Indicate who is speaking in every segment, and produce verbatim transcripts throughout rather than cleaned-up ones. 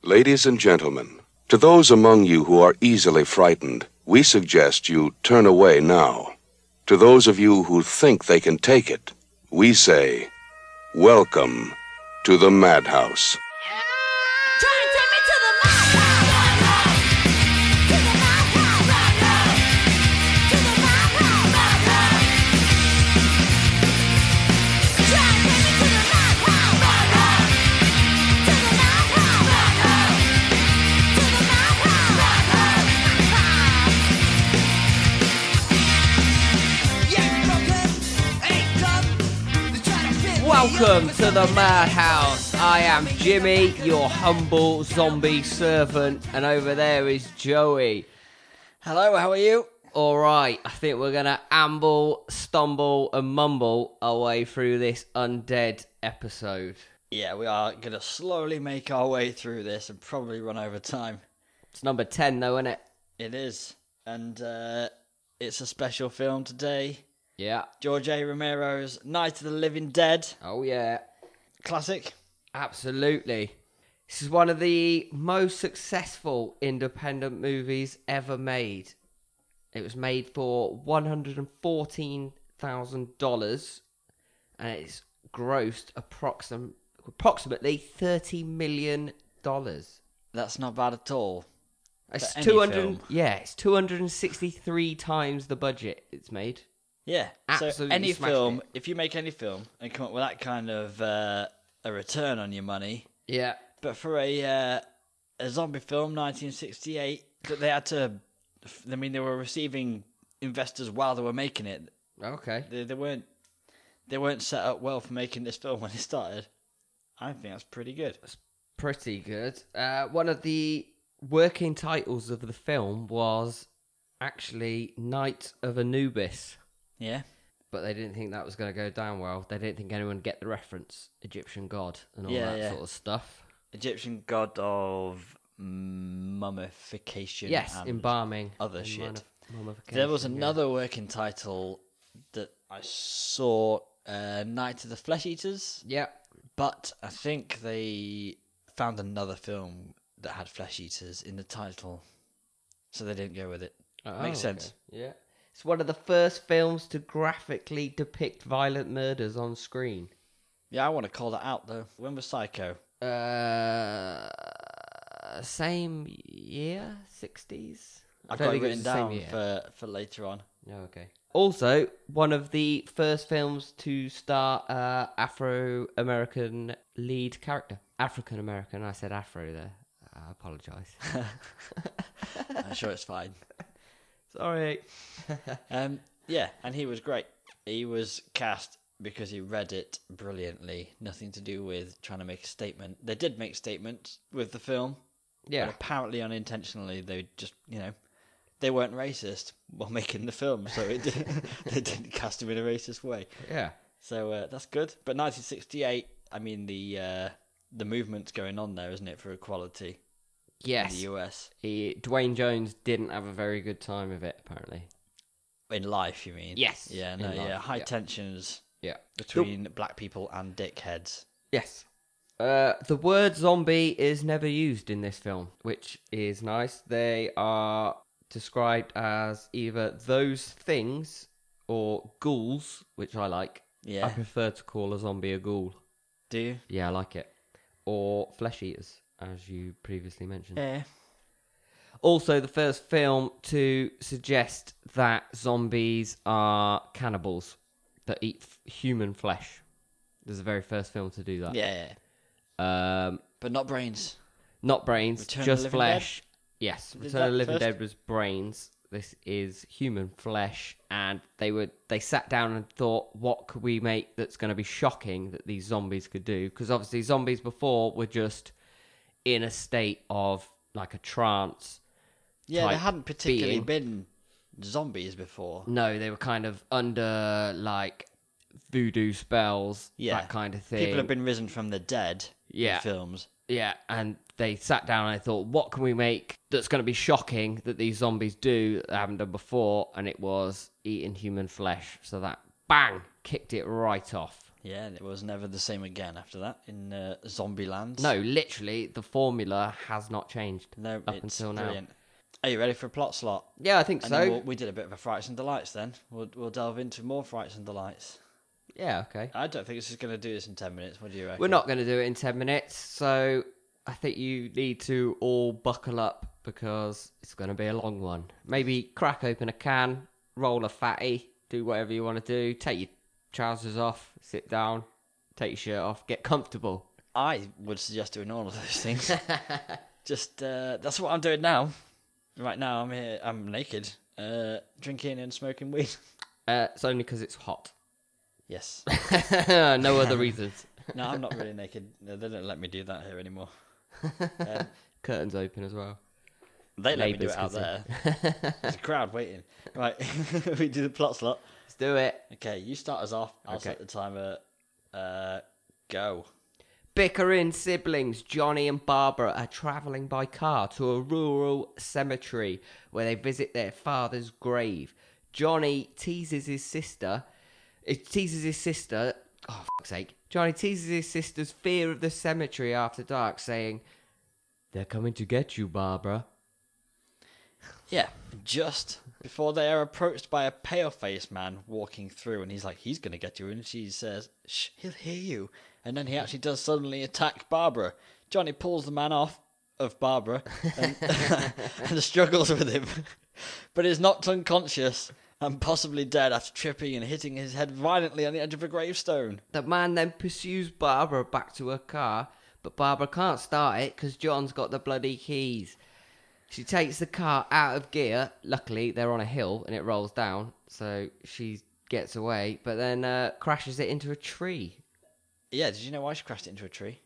Speaker 1: Ladies and gentlemen, to those among you who are easily frightened, we suggest you turn away now. To those of you who think they can take it, we say, welcome to the madhouse.
Speaker 2: Welcome to the Madhouse. I am Jimmy, your humble zombie servant, and over there is Joey.
Speaker 3: Hello, how are you?
Speaker 2: Alright, I think we're going to amble, stumble, and mumble our way through this undead episode.
Speaker 3: Yeah, we are going to slowly make our way through this and probably run over time.
Speaker 2: It's number ten though, isn't it?
Speaker 3: It is, and uh, it's a special film today.
Speaker 2: Yeah.
Speaker 3: George A. Romero's Night of the Living Dead.
Speaker 2: Oh yeah.
Speaker 3: Classic.
Speaker 2: Absolutely. This is one of the most successful independent movies ever made. It was made for one hundred fourteen thousand dollars and it's grossed approxim- approximately thirty million dollars.
Speaker 3: That's not bad at all.
Speaker 2: It's
Speaker 3: For any
Speaker 2: two hundred
Speaker 3: film.
Speaker 2: Yeah, it's two hundred sixty-three times the budget it's made.
Speaker 3: Yeah,
Speaker 2: Absolutely
Speaker 3: so any
Speaker 2: smashed
Speaker 3: film,
Speaker 2: it.
Speaker 3: if you make any film and come up with that kind of uh, a return on your money,
Speaker 2: Yeah.
Speaker 3: but for a uh, a zombie film, nineteen sixty-eight, that they had to, I mean, they were receiving investors while they were making it.
Speaker 2: Okay.
Speaker 3: They, they weren't they weren't set up well for making this film when it started. I think that's pretty good.
Speaker 2: Pretty good. Uh, one of the working titles of the film was actually Night of Anubis.
Speaker 3: Yeah.
Speaker 2: But they didn't think that was going to go down well. They didn't think anyone would get the reference. Egyptian god and all
Speaker 3: Yeah,
Speaker 2: that
Speaker 3: yeah.
Speaker 2: sort of stuff.
Speaker 3: Egyptian god of mummification.
Speaker 2: Yes,
Speaker 3: and
Speaker 2: embalming.
Speaker 3: other
Speaker 2: and
Speaker 3: shit.
Speaker 2: mummi- mummification,
Speaker 3: There was
Speaker 2: yeah.
Speaker 3: another working title that I saw, uh, Night of the Flesh Eaters,
Speaker 2: Yeah.
Speaker 3: but I think they found another film that had flesh eaters in the title, so they didn't go with it.
Speaker 2: Oh,
Speaker 3: Makes
Speaker 2: okay.
Speaker 3: sense.
Speaker 2: Yeah. It's one of the first films to graphically depict violent murders on screen.
Speaker 3: Yeah, I want to call that out though. When was Psycho?
Speaker 2: Uh, same year, sixties.
Speaker 3: I've got it written down for, for later on.
Speaker 2: Oh, okay. Also, one of the first films to star uh, Afro-American lead character. African-American. I said Afro there. I apologise.
Speaker 3: I'm sure it's fine.
Speaker 2: Sorry.
Speaker 3: Um, yeah, and he was great. He was cast because he read it brilliantly. Nothing to do with trying to make a statement. They did make statements with the film.
Speaker 2: Yeah.
Speaker 3: But apparently unintentionally, they just, you know, they weren't racist while making the film, so it did, they didn't cast him in a racist way.
Speaker 2: Yeah.
Speaker 3: So uh, that's good. But nineteen sixty-eight, I mean, the uh, the movement's going on there, isn't it, for equality
Speaker 2: Yes.
Speaker 3: in the U S?
Speaker 2: He, Dwayne Jones didn't have a very good time of it, apparently.
Speaker 3: In life, you mean?
Speaker 2: Yes,
Speaker 3: Yeah, no,
Speaker 2: in
Speaker 3: yeah.
Speaker 2: life,
Speaker 3: High
Speaker 2: yeah.
Speaker 3: tensions
Speaker 2: Yeah.
Speaker 3: between black people and dickheads.
Speaker 2: Yes. Uh, the word zombie is never used in this film, which is nice. They are described as either those things or ghouls, which I like.
Speaker 3: Yeah.
Speaker 2: I prefer to call a zombie a ghoul.
Speaker 3: Do you?
Speaker 2: Yeah, I like it. Or flesh eaters, as you previously mentioned.
Speaker 3: Yeah.
Speaker 2: Also, the first film to suggest that zombies are cannibals that eat f- human flesh. This is the very first film to do that.
Speaker 3: Yeah, yeah.
Speaker 2: Um,
Speaker 3: But not brains.
Speaker 2: not brains,
Speaker 3: Return of the
Speaker 2: just
Speaker 3: Living
Speaker 2: flesh. Yes,
Speaker 3: Did
Speaker 2: Return of the
Speaker 3: that
Speaker 2: Living
Speaker 3: first?
Speaker 2: Dead was brains. This is human flesh, and they would they sat down and thought, what could we make that's going to be shocking that these zombies could do? Because obviously, zombies before were just in a state of like a trance.
Speaker 3: Yeah, they
Speaker 2: type
Speaker 3: hadn't particularly
Speaker 2: being.
Speaker 3: been zombies before.
Speaker 2: No, they were kind of under like voodoo spells,
Speaker 3: Yeah.
Speaker 2: that kind of thing.
Speaker 3: People have been risen from the dead
Speaker 2: Yeah.
Speaker 3: in films.
Speaker 2: Yeah, and they sat down and they thought, what can we make that's going to be shocking that these zombies do that they haven't done before? And it was eating human flesh. So that, bang, kicked it right off.
Speaker 3: Yeah, and it was never the same again after that in uh, Zombieland.
Speaker 2: No, literally, the formula has not changed
Speaker 3: no,
Speaker 2: up
Speaker 3: it's
Speaker 2: until now.
Speaker 3: brilliant. Are you ready for a plot slot?
Speaker 2: Yeah, I think
Speaker 3: And
Speaker 2: so.
Speaker 3: then we'll, we did a bit of a Frights and Delights then. We'll, we'll delve into more Frights and Delights.
Speaker 2: Yeah, okay.
Speaker 3: I don't think this is going to do this in ten minutes. What do you reckon?
Speaker 2: We're not going to do it in ten minutes, so I think you need to all buckle up because it's going to be a long one. Maybe crack open a can, roll a fatty, do whatever you want to do, take your trousers off, sit down, take your shirt off, get comfortable.
Speaker 3: I would suggest doing all of those things. Just, uh, that's what I'm doing now. Right now, I'm here, I'm naked, uh, drinking and smoking weed.
Speaker 2: Uh, it's only because it's hot.
Speaker 3: Yes.
Speaker 2: No other reasons.
Speaker 3: No, I'm not really naked. No, they don't let me do that here anymore. Um,
Speaker 2: Curtains open as well.
Speaker 3: they let
Speaker 2: Neighbours
Speaker 3: me do it out
Speaker 2: can
Speaker 3: there. There's a crowd waiting. Right, we do the plot slot.
Speaker 2: Let's do it.
Speaker 3: Okay, you start us off. I'll
Speaker 2: Okay.
Speaker 3: set the timer. Uh, go.
Speaker 2: Bickering siblings Johnny and Barbara are travelling by car to a rural cemetery where they visit their father's grave. Johnny teases his sister. It teases his sister. Oh, fuck's sake. Johnny teases his sister's fear of the cemetery after dark, saying, "They're coming to get you, Barbara."
Speaker 3: Yeah, just before they are approached by a pale-faced man walking through, and he's like, he's going to get you, and she says, shh, he'll hear you. And then he actually does suddenly attack Barbara. Johnny pulls the man off of Barbara and, and struggles with him, but is knocked unconscious and possibly dead after tripping and hitting his head violently on the edge of a gravestone.
Speaker 2: The man then pursues Barbara back to her car, but Barbara can't start it because John's got the bloody keys. She takes the car out of gear. Luckily, they're on a hill and it rolls down, so she gets away, but then uh, crashes it into a tree.
Speaker 3: Yeah, did you know why she crashed it into a tree?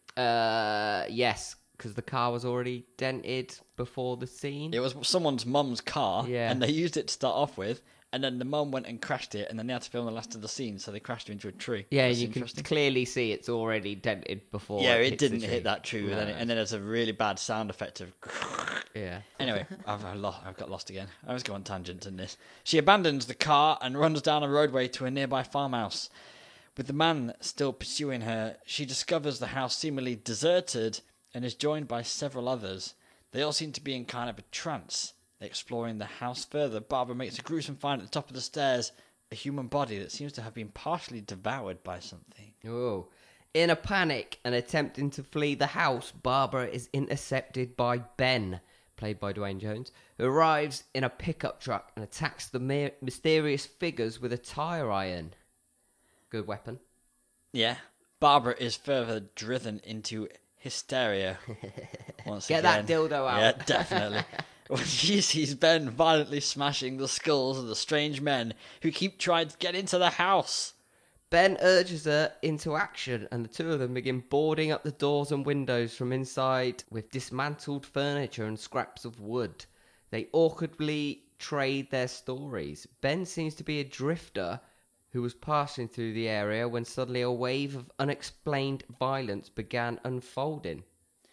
Speaker 2: Uh, yes, because the car was already dented before the scene.
Speaker 3: It was someone's mum's car,
Speaker 2: Yeah.
Speaker 3: and they used it to start off with, and then the mum went and crashed it, and then they had to film the last of the scene, so they crashed her into a tree.
Speaker 2: Yeah,
Speaker 3: That's
Speaker 2: you can
Speaker 3: interesting.
Speaker 2: clearly see it's already dented before.
Speaker 3: Yeah, it
Speaker 2: hits the
Speaker 3: didn't
Speaker 2: tree.
Speaker 3: hit that tree,
Speaker 2: No.
Speaker 3: then it, and then there's a really bad sound effect of.
Speaker 2: Yeah.
Speaker 3: Anyway, I've, I've, lost, I've got lost again. I always go on tangents in this. She abandons the car and runs down a roadway to a nearby farmhouse. With the man still pursuing her, she discovers the house seemingly deserted and is joined by several others. They all seem to be in kind of a trance. Exploring the house further, Barbara makes a gruesome find at the top of the stairs, a human body that seems to have been partially devoured by something.
Speaker 2: Oh. In a panic and attempting to flee the house, Barbara is intercepted by Ben, played by Dwayne Jones, who arrives in a pickup truck and attacks the my- mysterious figures with a tire iron. Good weapon.
Speaker 3: Yeah. Barbara is further driven into hysteria. Once
Speaker 2: Get
Speaker 3: again.
Speaker 2: that dildo out.
Speaker 3: Yeah, definitely. When she sees Ben violently smashing the skulls of the strange men who keep trying to get into the house.
Speaker 2: Ben urges her into action, and the two of them begin boarding up the doors and windows from inside with dismantled furniture and scraps of wood. They awkwardly trade their stories. Ben seems to be a drifter who was passing through the area when suddenly a wave of unexplained violence began unfolding.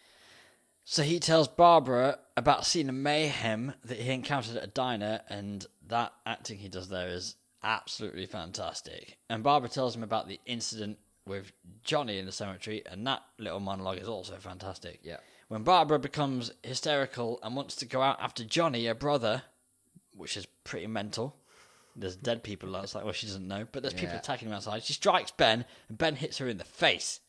Speaker 3: So he tells Barbara about a scene of mayhem that he encountered at a diner, and that acting he does there is absolutely fantastic. And Barbara tells him about the incident with Johnny in the cemetery, and that little monologue is also fantastic.
Speaker 2: Yeah.
Speaker 3: When Barbara becomes hysterical and wants to go out after Johnny, her brother, which is pretty mental. There's dead people outside. Well, she doesn't know, but there's people
Speaker 2: Yeah.
Speaker 3: attacking him outside. She strikes Ben, and Ben hits her in the face.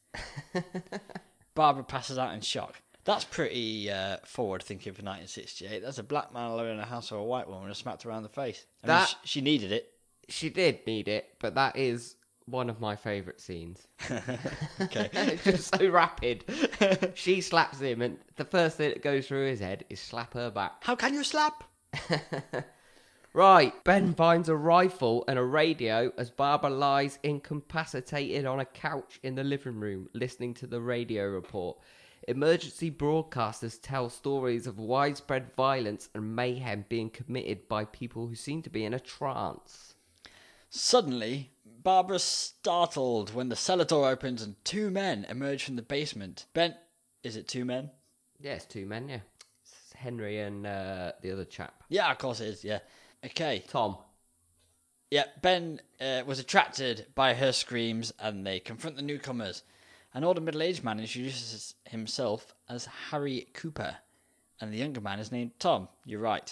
Speaker 3: Barbara passes out in shock. That's pretty uh, forward-thinking for nineteen sixty-eight. That's a black man alone in a house of a white woman and smacked her around the face. I mean,
Speaker 2: That-
Speaker 3: sh- she needed it.
Speaker 2: She did need it, but that is one of my favourite scenes.
Speaker 3: Okay.
Speaker 2: It's just so rapid. She slaps him, and the first thing that goes through his head is slap her back.
Speaker 3: How can you slap?
Speaker 2: Right, Ben finds a rifle and a radio as Barbara lies incapacitated on a couch in the living room listening to the radio report. Emergency broadcasters tell stories of widespread violence and mayhem being committed by people who seem to be in a trance.
Speaker 3: Suddenly, Barbara's startled when the cellar door opens and two men emerge from the basement. Ben, is it two men?
Speaker 2: Yeah, it's two men, yeah. It's Henry and uh, the other chap.
Speaker 3: Yeah, of course it is, yeah. Okay.
Speaker 2: Tom.
Speaker 3: Yeah, Ben uh, was attracted by her screams, and they confront the newcomers. An older middle-aged man introduces himself as Harry Cooper, and the younger man is named Tom. You're right.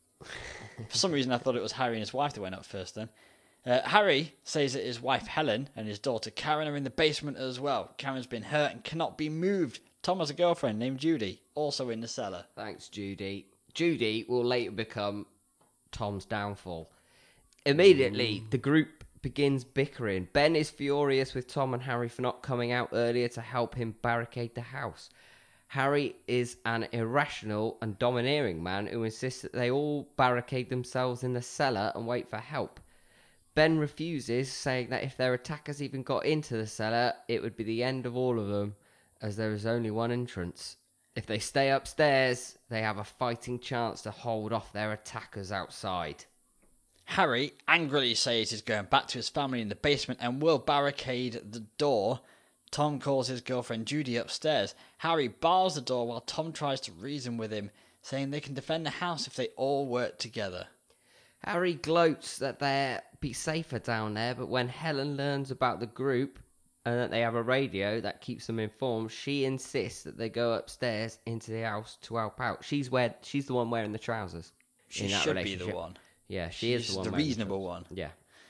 Speaker 3: For some reason, I thought it was Harry and his wife that went up first then. Uh, Harry says that his wife Helen and his daughter Karen are in the basement as well. Karen's been hurt and cannot be moved. Tom has a girlfriend named Judy, also in the cellar.
Speaker 2: Thanks, Judy. Judy will later become Tom's downfall. Immediately, the group begins bickering. Ben is furious with Tom and Harry for not coming out earlier to help him barricade the house. Harry is an irrational and domineering man who insists that they all barricade themselves in the cellar and wait for help. Ben refuses, saying that if their attackers even got into the cellar, it would be the end of all of them, as there is only one entrance. If they stay upstairs, they have a fighting chance to hold off their attackers outside.
Speaker 3: Harry angrily says he's going back to his family in the basement and will barricade the door. Tom calls his girlfriend Judy upstairs. Harry bars the door while Tom tries to reason with him, saying they can defend the house if they all work together.
Speaker 2: Harry gloats that they'll be safer down there, but when Helen learns about the group and that they have a radio that keeps them informed, she insists that they go upstairs into the house to help out. She's where she's the one wearing the trousers.
Speaker 3: She
Speaker 2: in that
Speaker 3: should be
Speaker 2: relationship.
Speaker 3: the one.
Speaker 2: Yeah, she
Speaker 3: She's
Speaker 2: is the one.
Speaker 3: the
Speaker 2: wearing
Speaker 3: reasonable one.
Speaker 2: Yeah.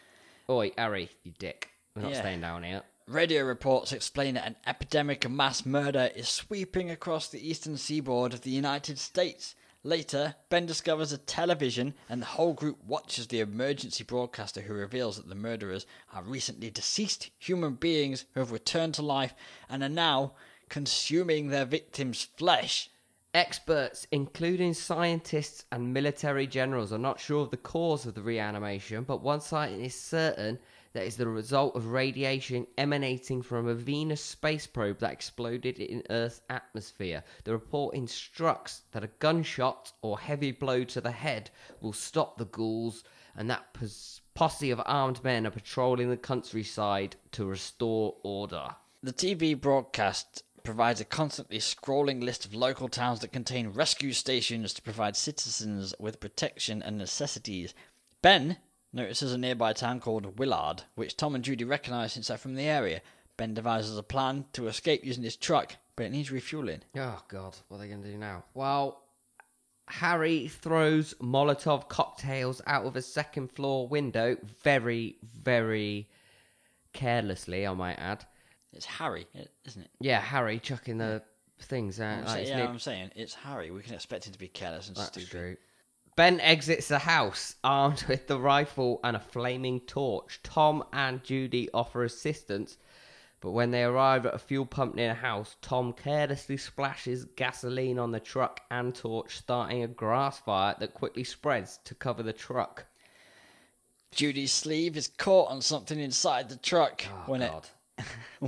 Speaker 2: Oi, Harry, you dick. We're not
Speaker 3: Yeah.
Speaker 2: staying down here.
Speaker 3: Radio reports explain that an epidemic of mass murder is sweeping across the eastern seaboard of the United States. Later, Ben discovers a television and the whole group watches the emergency broadcaster, who reveals that the murderers are recently deceased human beings who have returned to life and are now consuming their victims' flesh.
Speaker 2: Experts, including scientists and military generals, are not sure of the cause of the reanimation, but one scientist is certain that it's the result of radiation emanating from a Venus space probe that exploded in Earth's atmosphere. The report instructs that a gunshot or heavy blow to the head will stop the ghouls, and that posse of armed men are patrolling the countryside to restore order.
Speaker 3: The T V broadcast provides a constantly scrolling list of local towns that contain rescue stations to provide citizens with protection and necessities. Ben notices a nearby town called Willard, which Tom and Judy recognise since they're from the area. Ben devises a plan to escape using his truck, but it needs refuelling.
Speaker 2: Oh, God, what are they going to do now? Well, Harry throws Molotov cocktails out of a second floor window very, very carelessly, I might add.
Speaker 3: It's Harry, isn't it?
Speaker 2: Yeah, Harry chucking the things out.
Speaker 3: I'm
Speaker 2: Like,
Speaker 3: saying,
Speaker 2: it's
Speaker 3: yeah,
Speaker 2: near-
Speaker 3: I'm saying, it's Harry. We can expect him to be careless and
Speaker 2: That's
Speaker 3: stupid.
Speaker 2: true. Ben exits the house armed with the rifle and a flaming torch. Tom and Judy offer assistance, but when they arrive at a fuel pump near the house, Tom carelessly splashes gasoline on the truck and torch, starting a grass fire that quickly spreads to cover the truck.
Speaker 3: Judy's sleeve is caught on something inside the truck
Speaker 2: Oh,
Speaker 3: when
Speaker 2: God.
Speaker 3: it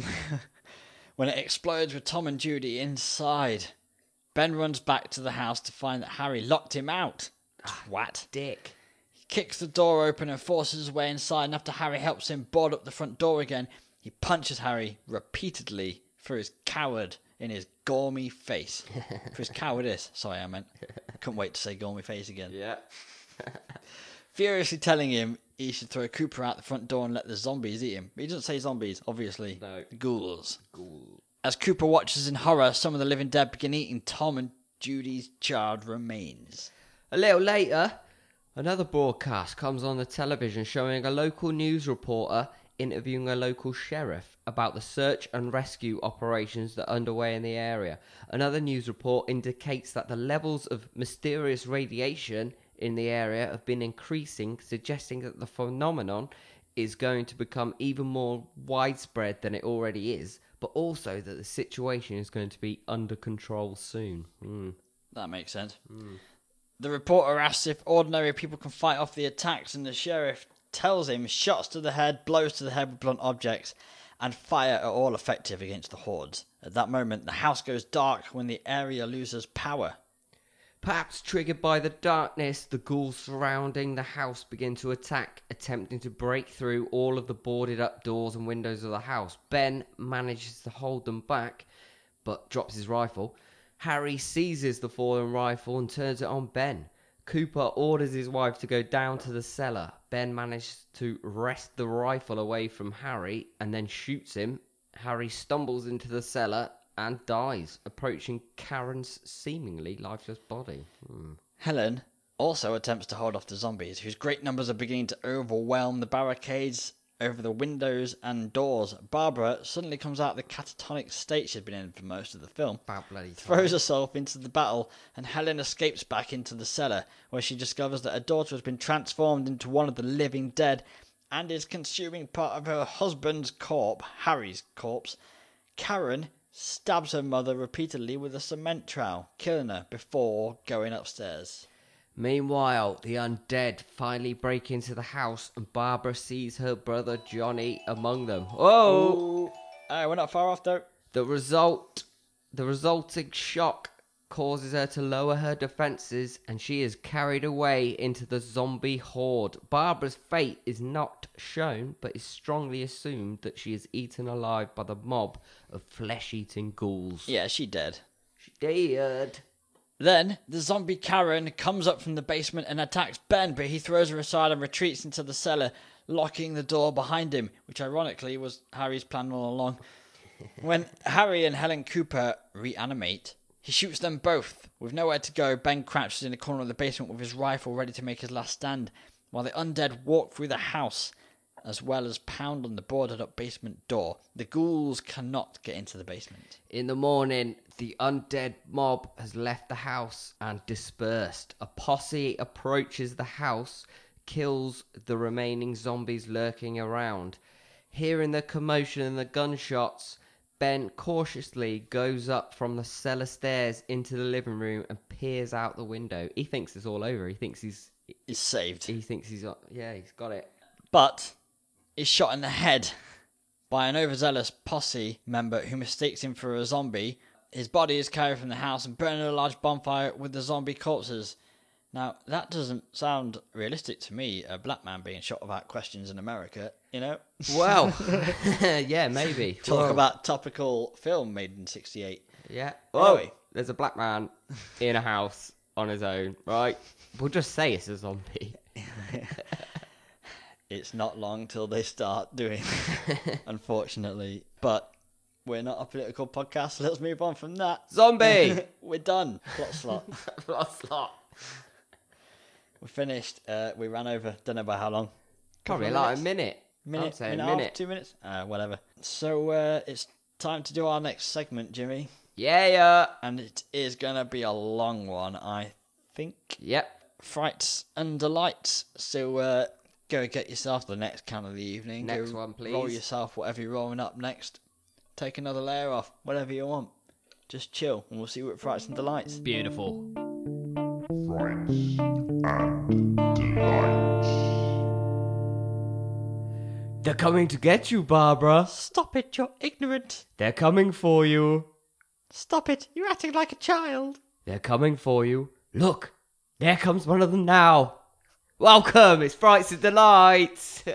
Speaker 3: when it explodes with Tom and Judy inside. Ben runs back to the house to find that Harry locked him out. Twat.
Speaker 2: Dick.
Speaker 3: He kicks the door open and forces his way inside, and after Harry helps him board up the front door again, he punches Harry repeatedly for his coward in his gormy face. For his cowardice. Sorry, I meant. Couldn't wait to say gormy face again.
Speaker 2: Yeah.
Speaker 3: Furiously telling him he should throw Cooper out the front door and let the zombies eat him. But he doesn't say zombies, obviously.
Speaker 2: No.
Speaker 3: Ghouls.
Speaker 2: Cool.
Speaker 3: As Cooper watches in horror, some of the living dead begin eating Tom and Judy's charred remains.
Speaker 2: A little later, another broadcast comes on the television showing a local news reporter interviewing a local sheriff about the search and rescue operations that are underway in the area. Another news report indicates that the levels of mysterious radiation in the area have been increasing, suggesting that the phenomenon is going to become even more widespread than it already is, but also that the situation is going to be under control soon. Mm.
Speaker 3: That makes sense.
Speaker 2: Mm.
Speaker 3: The reporter asks if ordinary people can fight off the attacks, and the sheriff tells him shots to the head, blows to the head with blunt objects, and fire are all effective against the hordes. At that moment, the house goes dark when the area loses power.
Speaker 2: Perhaps triggered by the darkness, the ghouls surrounding the house begin to attack, attempting to break through all of the boarded up doors and windows of the house. Ben manages to hold them back, but drops his rifle. Harry seizes the fallen rifle and turns it on Ben. Cooper orders his wife to go down to the cellar. Ben manages to wrest the rifle away from Harry and then shoots him. Harry stumbles into the cellar and dies, approaching Karen's seemingly lifeless body. Hmm.
Speaker 3: Helen also attempts to hold off the zombies, whose great numbers are beginning to overwhelm the barricades over the windows and doors. Barbara suddenly comes out of the catatonic state she's been in for most of the film,
Speaker 2: Bad bloody time.
Speaker 3: throws herself into the battle, and Helen escapes back into the cellar, where she discovers that her daughter has been transformed into one of the living dead and is consuming part of her husband's corpse, Harry's corpse. Karen stabs her mother repeatedly with a cement trowel, killing her before going upstairs.
Speaker 2: Meanwhile, the undead finally break into the house and Barbara sees her brother Johnny among them. Whoa!
Speaker 3: Hey, we're not far off though.
Speaker 2: The result, the resulting shock causes her to lower her defenses and she is carried away into the zombie horde. Barbara's fate is not shown, but is strongly assumed that she is eaten alive by the mob of flesh-eating ghouls.
Speaker 3: Yeah, she dead.
Speaker 2: She dead.
Speaker 3: Then, the zombie Karen comes up from the basement and attacks Ben, but he throws her aside and retreats into the cellar, locking the door behind him, which ironically was Harry's plan all along. When Harry and Helen Cooper reanimate, he shoots them both. With nowhere to go, Ben crouches in the corner of the basement with his rifle ready to make his last stand, while the undead walk through the house, as well as pound on the boarded-up basement door. The ghouls cannot get into the basement.
Speaker 2: In the morning, the undead mob has left the house and dispersed. A posse approaches the house, kills the remaining zombies lurking around. Hearing the commotion and the gunshots, Ben cautiously goes up from the cellar stairs into the living room and peers out the window. He thinks it's all over. He thinks he's...
Speaker 3: He's saved.
Speaker 2: He thinks he's... Yeah, he's got it.
Speaker 3: But is shot in the head by an overzealous posse member who mistakes him for a zombie. His body is carried from the house and burned in a large bonfire with the zombie corpses. Now, that doesn't sound realistic to me, a black man being shot without questions in America, you know?
Speaker 2: Well, yeah, maybe.
Speaker 3: Talk
Speaker 2: Whoa.
Speaker 3: about topical film made in sixty-eight.
Speaker 2: Yeah.
Speaker 3: Anyway.
Speaker 2: Oh, there's a black man in a house on his own, right? We'll just say it's a zombie.
Speaker 3: It's not long till they start doing it, unfortunately. But we're not a political podcast, so let's move on from that.
Speaker 2: Zombie!
Speaker 3: We're done. Plot slot.
Speaker 2: Plot slot.
Speaker 3: We're finished. Uh, we ran over, don't know by how long.
Speaker 2: Probably
Speaker 3: Couple of
Speaker 2: like a
Speaker 3: minutes?
Speaker 2: minute.
Speaker 3: Minute,
Speaker 2: I'd say a
Speaker 3: minute, and a
Speaker 2: minute.
Speaker 3: half, two minutes? Uh, whatever. So uh, it's time to do our next segment, Jimmy.
Speaker 2: Yeah, yeah.
Speaker 3: And it is going to be a long one, I think.
Speaker 2: Yep.
Speaker 3: Frights and delights. So uh, go get yourself the next count of the evening.
Speaker 2: Next
Speaker 3: Go
Speaker 2: one, please.
Speaker 3: Roll yourself whatever you're rolling up next. Take another layer off, whatever you want. Just chill, and we'll see what frights and delights.
Speaker 2: Beautiful.
Speaker 4: Frights and delights.
Speaker 2: They're coming to get you, Barbara.
Speaker 3: Stop it, you're ignorant.
Speaker 2: They're coming for you.
Speaker 3: Stop it, you're acting like a child.
Speaker 2: They're coming for you. Look, there comes one of them now. Welcome, it's Frights and Delights.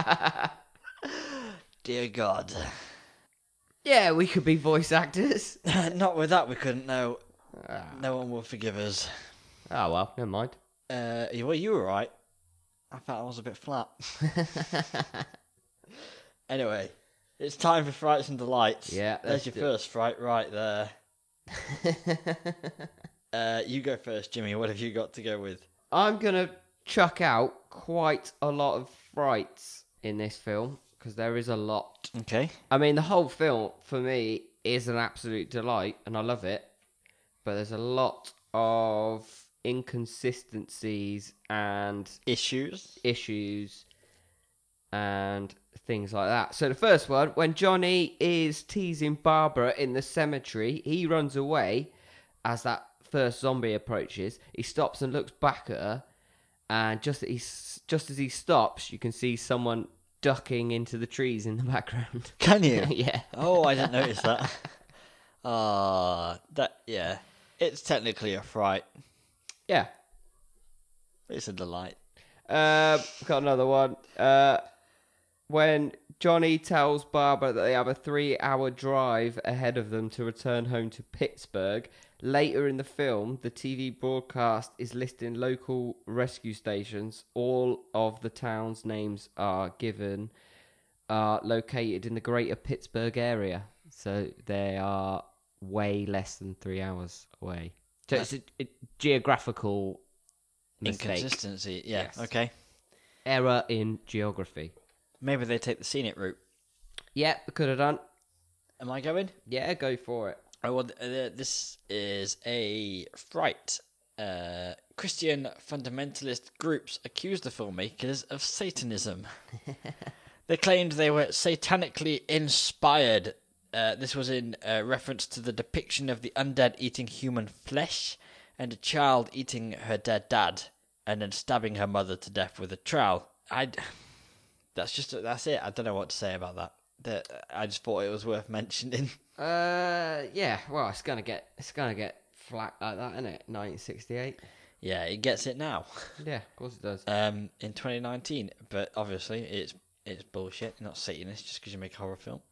Speaker 3: Dear God.
Speaker 2: Yeah, we could be voice actors.
Speaker 3: Not with that, we couldn't know. No one will forgive us.
Speaker 2: Oh, well, never mind.
Speaker 3: Uh, well, you were right. I thought I was a bit flat. Anyway, it's time for Frights and Delights.
Speaker 2: Yeah,
Speaker 3: There's
Speaker 2: let's
Speaker 3: your
Speaker 2: do-
Speaker 3: first fright right there. uh, you go first, Jimmy. What have you got to go with?
Speaker 2: I'm going to chuck out quite a lot of frights in this film, because there is a lot.
Speaker 3: Okay.
Speaker 2: I mean, the whole film, for me, is an absolute delight, and I love it. But there's a lot of inconsistencies and
Speaker 3: Issues?
Speaker 2: issues and things like that. So the first one, when Johnny is teasing Barbara in the cemetery, he runs away as that first zombie approaches. He stops and looks back at her, and just as he, just as he stops, you can see someone ducking into the trees in the background.
Speaker 3: Can you?
Speaker 2: Yeah.
Speaker 3: Oh, I didn't notice that. Ah, that, yeah. It's technically a fright.
Speaker 2: Yeah.
Speaker 3: It's a delight.
Speaker 2: Uh, got another one. Uh, when Johnny tells Barbara that they have a three-hour drive ahead of them to return home to Pittsburgh. Later in the film, the T V broadcast is listing local rescue stations. All of the towns' names are given, are located in the greater Pittsburgh area. So they are way less than three hours away. So it's a, a geographical mistake.
Speaker 3: Inconsistency. Yeah.
Speaker 2: Yes.
Speaker 3: Okay.
Speaker 2: Error in geography.
Speaker 3: Maybe they take the scenic route.
Speaker 2: Yeah, could have done.
Speaker 3: Am I going?
Speaker 2: Yeah, go for it.
Speaker 3: Oh, well, uh, this is a fright. Uh, Christian fundamentalist groups accused the filmmakers of Satanism. They claimed they were satanically inspired. Uh, this was in uh, reference to the depiction of the undead eating human flesh and a child eating her dead dad and then stabbing her mother to death with a trowel. I, that's just that's it. I don't know what to say about that. That I just thought it was worth mentioning.
Speaker 2: Uh, yeah. Well, it's gonna get it's gonna get flat like that, isn't it? nineteen sixty-eight.
Speaker 3: Yeah, it gets it now.
Speaker 2: Yeah, of course it does.
Speaker 3: Um, in twenty nineteen, but obviously it's it's bullshit. You're not Satanist just because you make a horror film.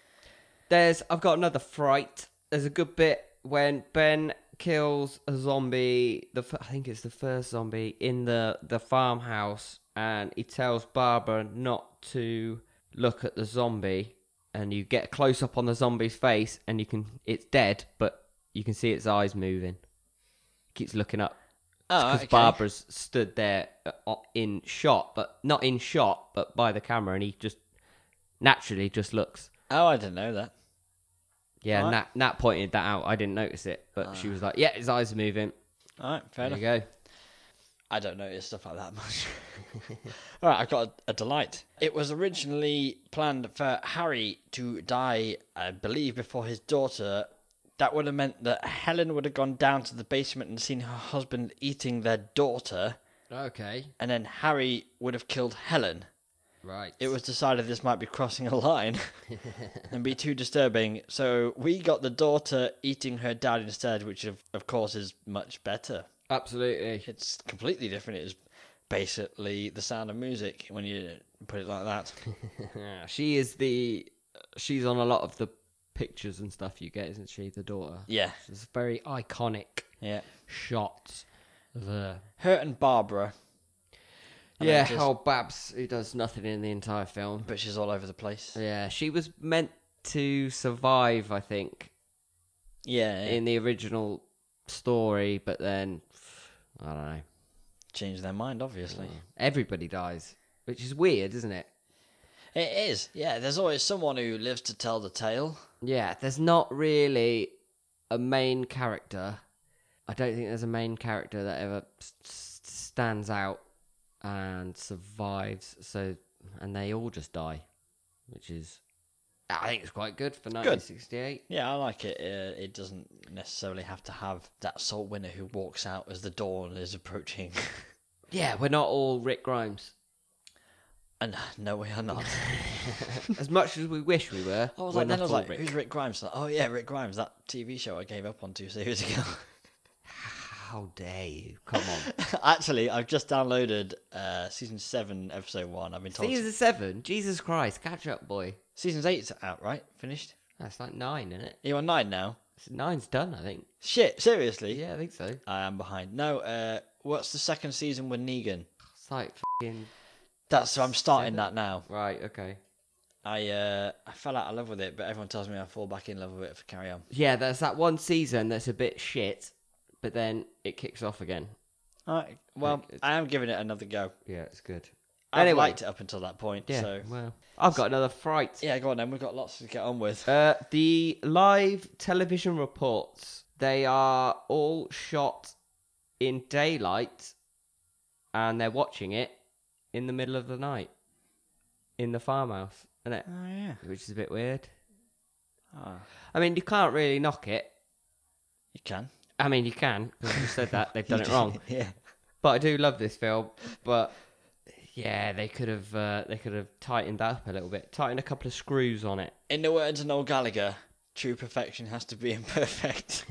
Speaker 2: There's I've got another fright. There's a good bit when Ben kills a zombie. The f- I think it's the first zombie in the the farmhouse, and he tells Barbara not to look at the zombie. And you get a close up on the zombie's face, and you can it's dead, but you can see its eyes moving. It keeps looking up.
Speaker 3: Oh,
Speaker 2: Because
Speaker 3: okay.
Speaker 2: Barbara's stood there uh, in shot, but not in shot, but by the camera, and he just naturally just looks.
Speaker 3: Oh, I didn't know that.
Speaker 2: Yeah,
Speaker 3: Alright.
Speaker 2: Nat, Nat pointed that out. I didn't notice it, but she was like, "Yeah, his eyes are moving."
Speaker 3: All right, fair
Speaker 2: There
Speaker 3: enough.
Speaker 2: you go.
Speaker 3: I don't notice stuff like that much. All right, I've got a, a delight. It was originally planned for Harry to die, I believe, before his daughter. That would have meant that Helen would have gone down to the basement and seen her husband eating their daughter,
Speaker 2: Okay,
Speaker 3: and then Harry would have killed Helen.
Speaker 2: right.
Speaker 3: It was decided this might be crossing a line and be too disturbing, so we got the daughter eating her dad instead, which of, of course is much better.
Speaker 2: Absolutely.
Speaker 3: It's completely different. It's basically The Sound of Music when you put it like that.
Speaker 2: Yeah, she is the. She's on a lot of the pictures and stuff you get, isn't she? The daughter.
Speaker 3: Yeah,
Speaker 2: It's a very iconic
Speaker 3: yeah.
Speaker 2: shot of her.
Speaker 3: Her and Barbara. I
Speaker 2: Yeah,
Speaker 3: noticed,
Speaker 2: oh, Babs, who does nothing in the entire film.
Speaker 3: but she's all over the place.
Speaker 2: Yeah, she was meant to survive, I think,
Speaker 3: Yeah, yeah.
Speaker 2: in the original story, but then I don't know.
Speaker 3: Changed their mind, obviously.
Speaker 2: Everybody dies, which is weird, isn't it?
Speaker 3: It is. Yeah, there's always someone who lives to tell the tale.
Speaker 2: Yeah, there's not really a main character. I don't think there's a main character that ever s- s- stands out and survives. So, and they all just die, which is, I think it's quite good for nineteen sixty-eight.
Speaker 3: Yeah, I like it. Uh, it doesn't necessarily have to have that sole winner who walks out as the dawn is approaching.
Speaker 2: Yeah, we're not all Rick Grimes.
Speaker 3: And no, we are not.
Speaker 2: As much as we wish we were.
Speaker 3: I was
Speaker 2: we're
Speaker 3: like, then
Speaker 2: not
Speaker 3: I was
Speaker 2: all
Speaker 3: like, who's Rick Grimes? Like, oh yeah, Rick Grimes, that T V show I gave up on two series ago.
Speaker 2: How dare you? Come on.
Speaker 3: Actually, I've just downloaded uh, season seven, episode one. I've been told
Speaker 2: Season seven? Jesus Christ, catch up, boy.
Speaker 3: season eight's out, right? Finished.
Speaker 2: That's like nine, isn't it?
Speaker 3: You're on nine now.
Speaker 2: Nine's done, I think.
Speaker 3: Shit, seriously?
Speaker 2: Yeah, I think so.
Speaker 3: I am behind. No, uh, what's the second season with Negan?
Speaker 2: It's like fucking.
Speaker 3: That's I'm starting
Speaker 2: Seven?
Speaker 3: that now.
Speaker 2: Right, okay.
Speaker 3: I uh, I fell out of love with it, but everyone tells me I fall back in love with it if I carry on.
Speaker 2: Yeah, there's that one season that's a bit shit, but then it kicks off again.
Speaker 3: Alright, well,
Speaker 2: It's-
Speaker 3: I am giving it another go.
Speaker 2: Yeah, it's good.
Speaker 3: I've
Speaker 2: Anyway.
Speaker 3: liked it up until that point,
Speaker 2: Yeah,
Speaker 3: so
Speaker 2: well. I've got another fright.
Speaker 3: yeah, go on then. We've got lots to get on with.
Speaker 2: Uh, the live television reports, they are all shot in daylight, and they're watching it in the middle of the night in the farmhouse, isn't it?
Speaker 3: Oh yeah.
Speaker 2: Which is a bit weird.
Speaker 3: Ah,
Speaker 2: I mean, you can't really knock it.
Speaker 3: you can.
Speaker 2: I mean, you can, because I just said that. They've done
Speaker 3: You
Speaker 2: it
Speaker 3: do-
Speaker 2: wrong.
Speaker 3: Yeah.
Speaker 2: But I do love this film. But yeah, they could have uh, they could have tightened that up a little bit. Tightened a couple of screws on it.
Speaker 3: In the words of Noel Gallagher, true perfection has to be imperfect.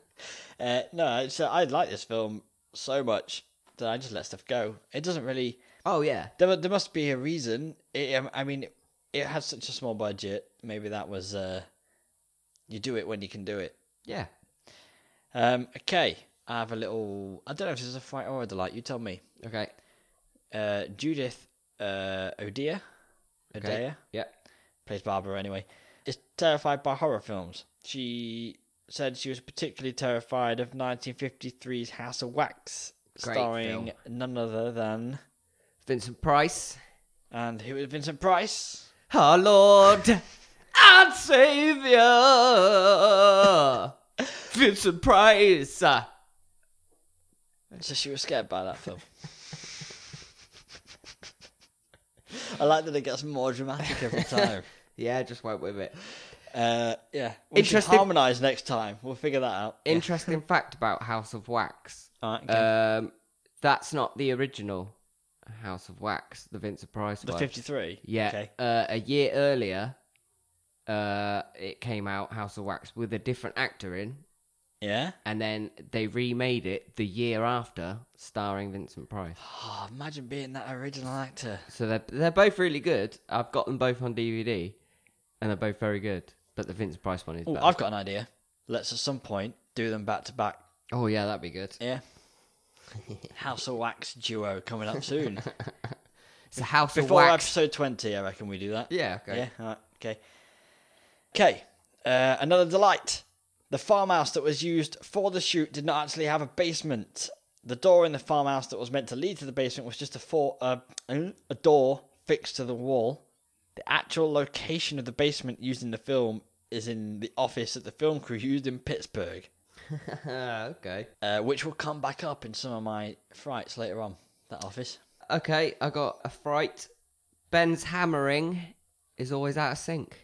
Speaker 3: uh, no, it's, uh, I like this film so much that I just let stuff go. It doesn't really.
Speaker 2: Oh yeah.
Speaker 3: There, there must be a reason. It, um, I mean, it, it had such a small budget. Maybe that was, uh, you do it when you can do it.
Speaker 2: Yeah.
Speaker 3: Um, okay, I have a little, I don't know if this is a fright or a delight, you tell me.
Speaker 2: Okay.
Speaker 3: Uh, Judith uh, O'Dea,
Speaker 2: Okay.
Speaker 3: O'Dea,
Speaker 2: Yeah.
Speaker 3: plays Barbara anyway, is terrified by horror films. She said she was particularly terrified of nineteen fifty-three's House of Wax,
Speaker 2: Great
Speaker 3: starring
Speaker 2: film.
Speaker 3: none other than,
Speaker 2: Vincent Price.
Speaker 3: and who is Vincent Price?
Speaker 2: Our Lord and Saviour, Vincent Price.
Speaker 3: So she was scared by that film. I like that it gets more dramatic every time.
Speaker 2: Yeah, just went with it.
Speaker 3: Uh, yeah, we should
Speaker 2: Interesting-
Speaker 3: harmonise next time. We'll figure that out. Yeah.
Speaker 2: Interesting fact about House of Wax.
Speaker 3: Alright, okay.
Speaker 2: Um, that's not the original House of Wax, the Vincent Price
Speaker 3: The
Speaker 2: one.
Speaker 3: fifty-three?
Speaker 2: Yeah.
Speaker 3: Okay.
Speaker 2: Uh, a year earlier, uh, it came out, House of Wax, with a different actor in,
Speaker 3: Yeah?
Speaker 2: and then they remade it the year after, starring Vincent Price.
Speaker 3: Oh, imagine being that original actor.
Speaker 2: So they're they're both really good. I've got them both on D V D, and they're both very good. But the Vincent Price one is
Speaker 3: Ooh,
Speaker 2: better.
Speaker 3: I've got an idea. Let's at some point do them back to back.
Speaker 2: Oh yeah, that'd be good.
Speaker 3: Yeah. House of Wax duo coming up soon.
Speaker 2: It's a House of
Speaker 3: Before
Speaker 2: Wax.
Speaker 3: episode twenty, I reckon we do that.
Speaker 2: Yeah. Okay.
Speaker 3: Yeah, alright, okay. Okay, uh, another delight. The farmhouse that was used for the shoot did not actually have a basement. The door in the farmhouse that was meant to lead to the basement was just a, for, uh, a door fixed to the wall. The actual location of the basement used in the film is in the office that the film crew used in Pittsburgh,
Speaker 2: okay.
Speaker 3: uh, which will come back up in some of my frights later on, that office.
Speaker 2: Okay. I got a fright. Ben's hammering is always out of sync.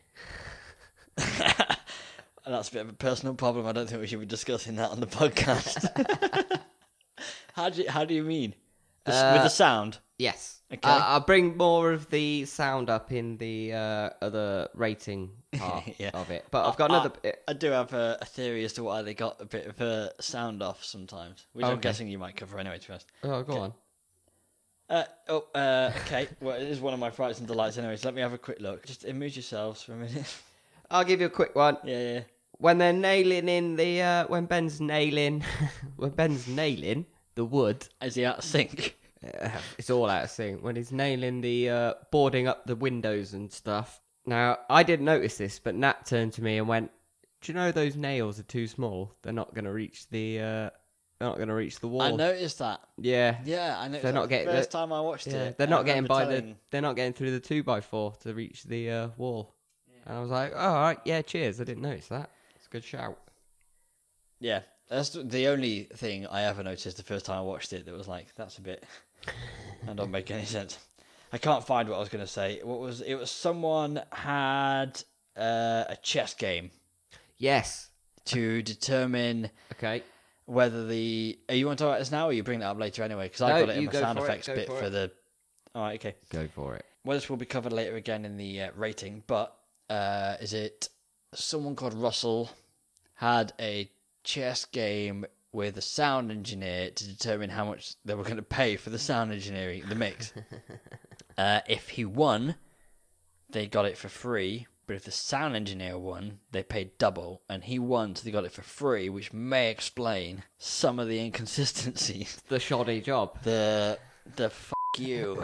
Speaker 3: And that's a bit of a personal problem. I don't think we should be discussing that on the podcast. how do you, how do you mean? The s- with
Speaker 2: Uh,
Speaker 3: the sound?
Speaker 2: Yes.
Speaker 3: Okay.
Speaker 2: Uh, I'll bring more of the sound up in the uh, other rating part
Speaker 3: Yeah.
Speaker 2: of it. But I've got another
Speaker 3: I,
Speaker 2: bit.
Speaker 3: I do have a, a theory as to why they got a bit of a sound off sometimes, which I'm
Speaker 2: Okay.
Speaker 3: guessing you might cover anyway, to be honest.
Speaker 2: Oh, go on.
Speaker 3: Uh, oh, uh, okay. Well, it is one of my frights and delights anyway, so let me have a quick look. Just immerse yourselves for a minute.
Speaker 2: I'll give you a quick one.
Speaker 3: yeah, yeah.
Speaker 2: When they're nailing in the, uh, when Ben's nailing, when Ben's nailing the wood,
Speaker 3: Is he out of sync?
Speaker 2: uh, it's all out of sync. When he's nailing the, uh, boarding up the windows and stuff. Now, I didn't notice this, but Nat turned to me and went, "Do you know those nails are too small? They're not going to reach the, uh, they're not going to reach the wall."
Speaker 3: I noticed that.
Speaker 2: Yeah.
Speaker 3: Yeah, I noticed
Speaker 2: They're
Speaker 3: that
Speaker 2: not getting-
Speaker 3: the first
Speaker 2: they're-
Speaker 3: time I watched
Speaker 2: Yeah,
Speaker 3: it.
Speaker 2: they're
Speaker 3: I
Speaker 2: not getting
Speaker 3: remember
Speaker 2: by the.
Speaker 3: telling-
Speaker 2: They're not getting through the two by four to reach the uh, wall. And I was like, "Oh, all right, yeah, cheers." I didn't notice that. It's a good shout.
Speaker 3: Yeah, that's the only thing I ever noticed the first time I watched it that was like, that's a bit... that don't make any sense. I can't find what I was going to say. What was it? Was someone had uh, a chess game
Speaker 2: Yes.
Speaker 3: to determine
Speaker 2: Okay.
Speaker 3: whether the... Are you want to talk about this now, or you bring that up later anyway? Because I
Speaker 2: No,
Speaker 3: got it in
Speaker 2: you
Speaker 3: my
Speaker 2: go
Speaker 3: sound
Speaker 2: for it,
Speaker 3: effects
Speaker 2: go
Speaker 3: bit
Speaker 2: for
Speaker 3: for,
Speaker 2: it.
Speaker 3: the... All right, okay.
Speaker 2: Go for it.
Speaker 3: Well, this will be covered later again in the uh, rating, but uh, is it someone called Russell had a chess game with a sound engineer to determine how much they were going to pay for the sound engineering, the mix. uh, if he won, they got it for free, but if the sound engineer won, they paid double, and he won, so they got it for free, which may explain some of the inconsistencies.
Speaker 2: The shoddy job.
Speaker 3: The the f you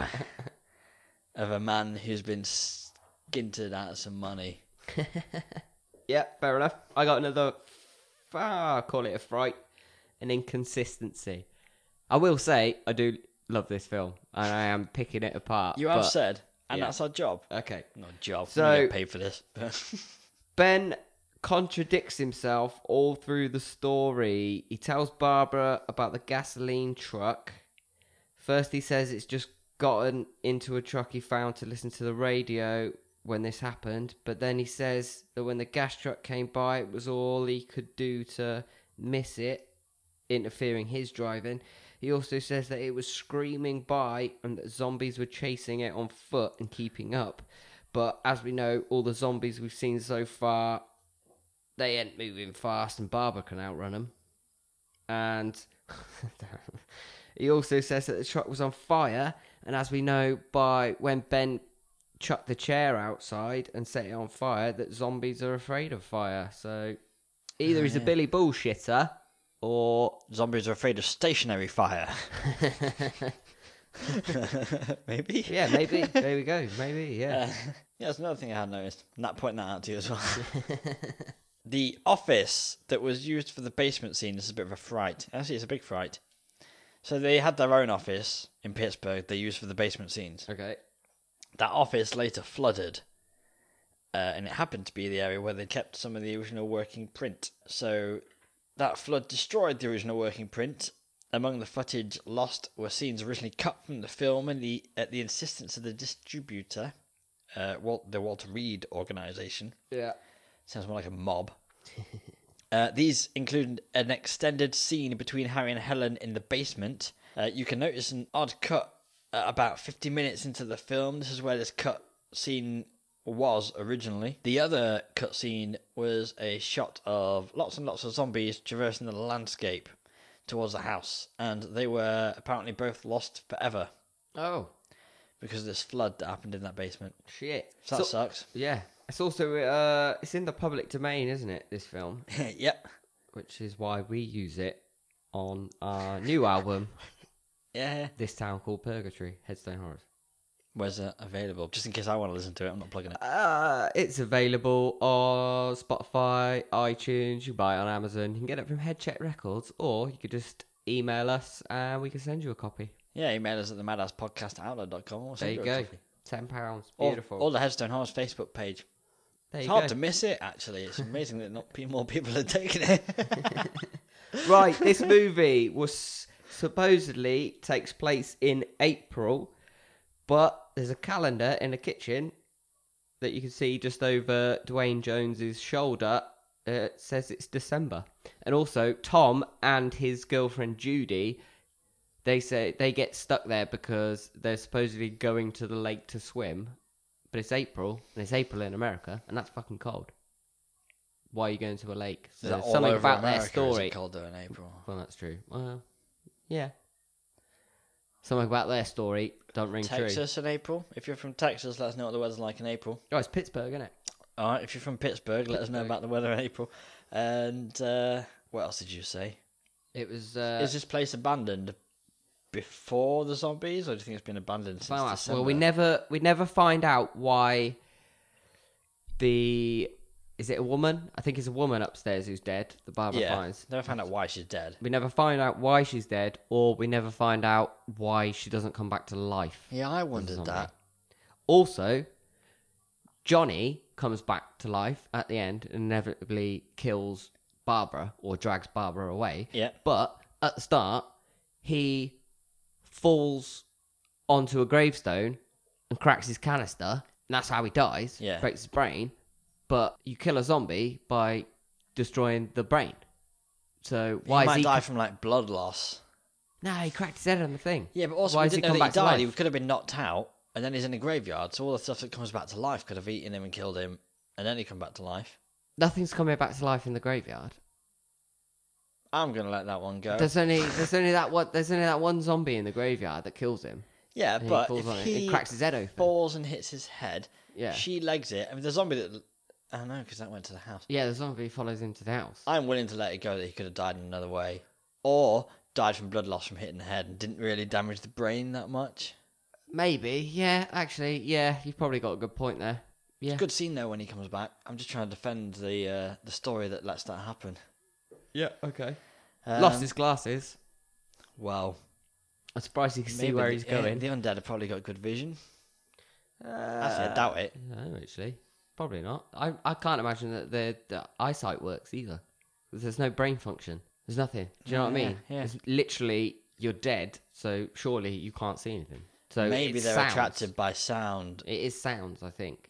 Speaker 3: of a man who's been skinted out of some money.
Speaker 2: Yeah, fair enough. I got another. Ah, call it a fright, an inconsistency. I will say I do love this film, and I am picking it apart.
Speaker 3: You have
Speaker 2: but-
Speaker 3: said, and
Speaker 2: yeah.
Speaker 3: that's our job.
Speaker 2: Okay.
Speaker 3: Not job.
Speaker 2: So-
Speaker 3: we get paid for this.
Speaker 2: Ben contradicts himself all through the story. He tells Barbara about the gasoline truck. First, he says it's just gotten into a truck he found to listen to the radio when this happened. But then he says that when the gas truck came by, it was all he could do to miss it, interfering his driving. He also says that it was screaming by and that zombies were chasing it on foot and keeping up. But as we know, all the zombies we've seen so far, they ain't moving fast, and Barbara can outrun them. And he also says that the truck was on fire, And as we know, by when Ben chucked the chair outside and set it on fire, that zombies are afraid of fire. So either
Speaker 3: Oh,
Speaker 2: he's a
Speaker 3: yeah.
Speaker 2: Billy bullshitter, or
Speaker 3: Zombies are afraid of stationary fire. Maybe.
Speaker 2: yeah, maybe. There we go. Maybe, yeah.
Speaker 3: Uh, yeah, that's another thing I had noticed. I'm not pointing that out to you as well. The office that was used for the basement scene is a bit of a fright. Actually, it's a big fright. So they had their own office in Pittsburgh they used for the basement scenes.
Speaker 2: Okay.
Speaker 3: That office later flooded. Uh, and it happened to be the area where they kept some of the original working print. So that flood destroyed the original working print. Among the footage lost were scenes originally cut from the film and the, at the insistence of the distributor, uh, Walt, the Walter Reed organization.
Speaker 2: Yeah.
Speaker 3: Sounds more like a mob. uh, these include an extended scene between Harry and Helen in the basement. Uh, you can notice an odd cut uh, about fifty minutes into the film. This is where this cut scene was originally. The other cut scene was a shot of lots and lots of zombies traversing the landscape towards the house, and they were apparently both lost forever
Speaker 2: Oh,
Speaker 3: because of this flood that happened in that basement.
Speaker 2: shit.
Speaker 3: So that
Speaker 2: So-
Speaker 3: sucks.
Speaker 2: Yeah. It's also, uh, it's in the public domain, isn't it, this film?
Speaker 3: Yep.
Speaker 2: Which is why we use it on our new album,
Speaker 3: Yeah.
Speaker 2: This Town Called Purgatory, Headstone Horrors.
Speaker 3: Where's it available? Just in case I want to listen to it, I'm not plugging it.
Speaker 2: Uh, it's available on Spotify, iTunes, you can buy it on Amazon. You can get it from Headcheck Records, or you could just email us and we can send you a copy.
Speaker 3: Yeah, email us at the Madhouse Podcast at outlook dot com. We'll
Speaker 2: There
Speaker 3: send
Speaker 2: you
Speaker 3: you a
Speaker 2: go.
Speaker 3: copy.
Speaker 2: ten pounds.
Speaker 3: Or,
Speaker 2: Beautiful.
Speaker 3: or the Headstone Horrors Facebook page.
Speaker 2: there
Speaker 3: It's
Speaker 2: you
Speaker 3: hard
Speaker 2: go.
Speaker 3: to miss it, actually. It's amazing that not pe- more people are taking it.
Speaker 2: Right, this movie was supposedly takes place in April, but there's a calendar in the kitchen that you can see just over Dwayne Jones's shoulder. Uh, it says it's December, and also Tom and his girlfriend Judy, they say they get stuck there because they're supposedly going to the lake to swim, but it's April and it's April in America, and that's fucking cold. Why are you going to a lake? So
Speaker 3: Is that all
Speaker 2: something
Speaker 3: over
Speaker 2: about
Speaker 3: America,
Speaker 2: their
Speaker 3: is
Speaker 2: story.
Speaker 3: it colder in April?
Speaker 2: Well, that's true. Well, yeah. Something about their story don't ring true.
Speaker 3: Texas in April. If you're from Texas, let us know what the weather's like in April.
Speaker 2: Oh, it's Pittsburgh, isn't it?
Speaker 3: All right, if you're from Pittsburgh, let us know
Speaker 2: Pittsburgh.
Speaker 3: about the weather in April. And uh, what else did you say?
Speaker 2: It was. Uh,
Speaker 3: Is this place abandoned before the zombies, or do you think it's been abandoned since
Speaker 2: well,
Speaker 3: December?
Speaker 2: well, we never we never find out why the is it a woman? I think it's a woman upstairs who's dead. The Barbara
Speaker 3: yeah,
Speaker 2: finds.
Speaker 3: never found out why she's dead.
Speaker 2: We never find out why she's dead, or we never find out why she doesn't come back to life.
Speaker 3: Yeah, I
Speaker 2: as a
Speaker 3: wondered
Speaker 2: zombie.
Speaker 3: that.
Speaker 2: Also, Johnny comes back to life at the end and inevitably kills Barbara or drags Barbara away.
Speaker 3: Yeah.
Speaker 2: But at the start, he falls onto a gravestone and cracks his canister. And that's how he dies.
Speaker 3: Yeah.
Speaker 2: Breaks his brain. But you kill a zombie by destroying the brain. So why
Speaker 3: he
Speaker 2: is
Speaker 3: might
Speaker 2: he...
Speaker 3: die from like blood loss.
Speaker 2: No, he cracked his head on the thing.
Speaker 3: Yeah, but also
Speaker 2: Why
Speaker 3: we
Speaker 2: does he
Speaker 3: didn't know
Speaker 2: come
Speaker 3: that he
Speaker 2: back to
Speaker 3: died. He
Speaker 2: life?
Speaker 3: could have been knocked out, and then he's in a graveyard. So all the stuff that comes back to life could have eaten him and killed him, and then he come back to life.
Speaker 2: Nothing's coming back to life in the graveyard.
Speaker 3: I'm gonna let that one go.
Speaker 2: There's only there's only that one there's only that one zombie in the graveyard that kills him.
Speaker 3: Yeah,
Speaker 2: And he
Speaker 3: but
Speaker 2: falls
Speaker 3: if
Speaker 2: on it.
Speaker 3: he
Speaker 2: It cracks his head open.
Speaker 3: falls and hits his head,
Speaker 2: Yeah.
Speaker 3: she legs it. I mean, the zombie that I don't know because that went to the house.
Speaker 2: Yeah, the zombie follows him to the house.
Speaker 3: I'm willing to let it go that he could have died in another way, or died from blood loss from hitting the head and didn't really damage the brain that much.
Speaker 2: Maybe, yeah, actually, yeah, you've probably got a good point there. Yeah.
Speaker 3: Good scene though when he comes back. I'm just trying to defend the uh, the story that lets that happen.
Speaker 2: Yeah, okay.
Speaker 3: Um,
Speaker 2: Lost his glasses.
Speaker 3: Well,
Speaker 2: I'm surprised you can see
Speaker 3: maybe
Speaker 2: where
Speaker 3: the,
Speaker 2: he's
Speaker 3: yeah,
Speaker 2: going.
Speaker 3: the undead have probably got good vision.
Speaker 2: Uh,
Speaker 3: Actually, I doubt it.
Speaker 2: No, actually. Probably not. I, I can't imagine that the, the eyesight works either. 'Cause there's no brain function. There's nothing. Do you know what I
Speaker 3: Yeah,
Speaker 2: mean?
Speaker 3: yeah.
Speaker 2: It's literally, you're dead, so surely you can't see anything. So
Speaker 3: Maybe
Speaker 2: it's
Speaker 3: they're
Speaker 2: sounds.
Speaker 3: attracted by sound.
Speaker 2: It is sounds, I think.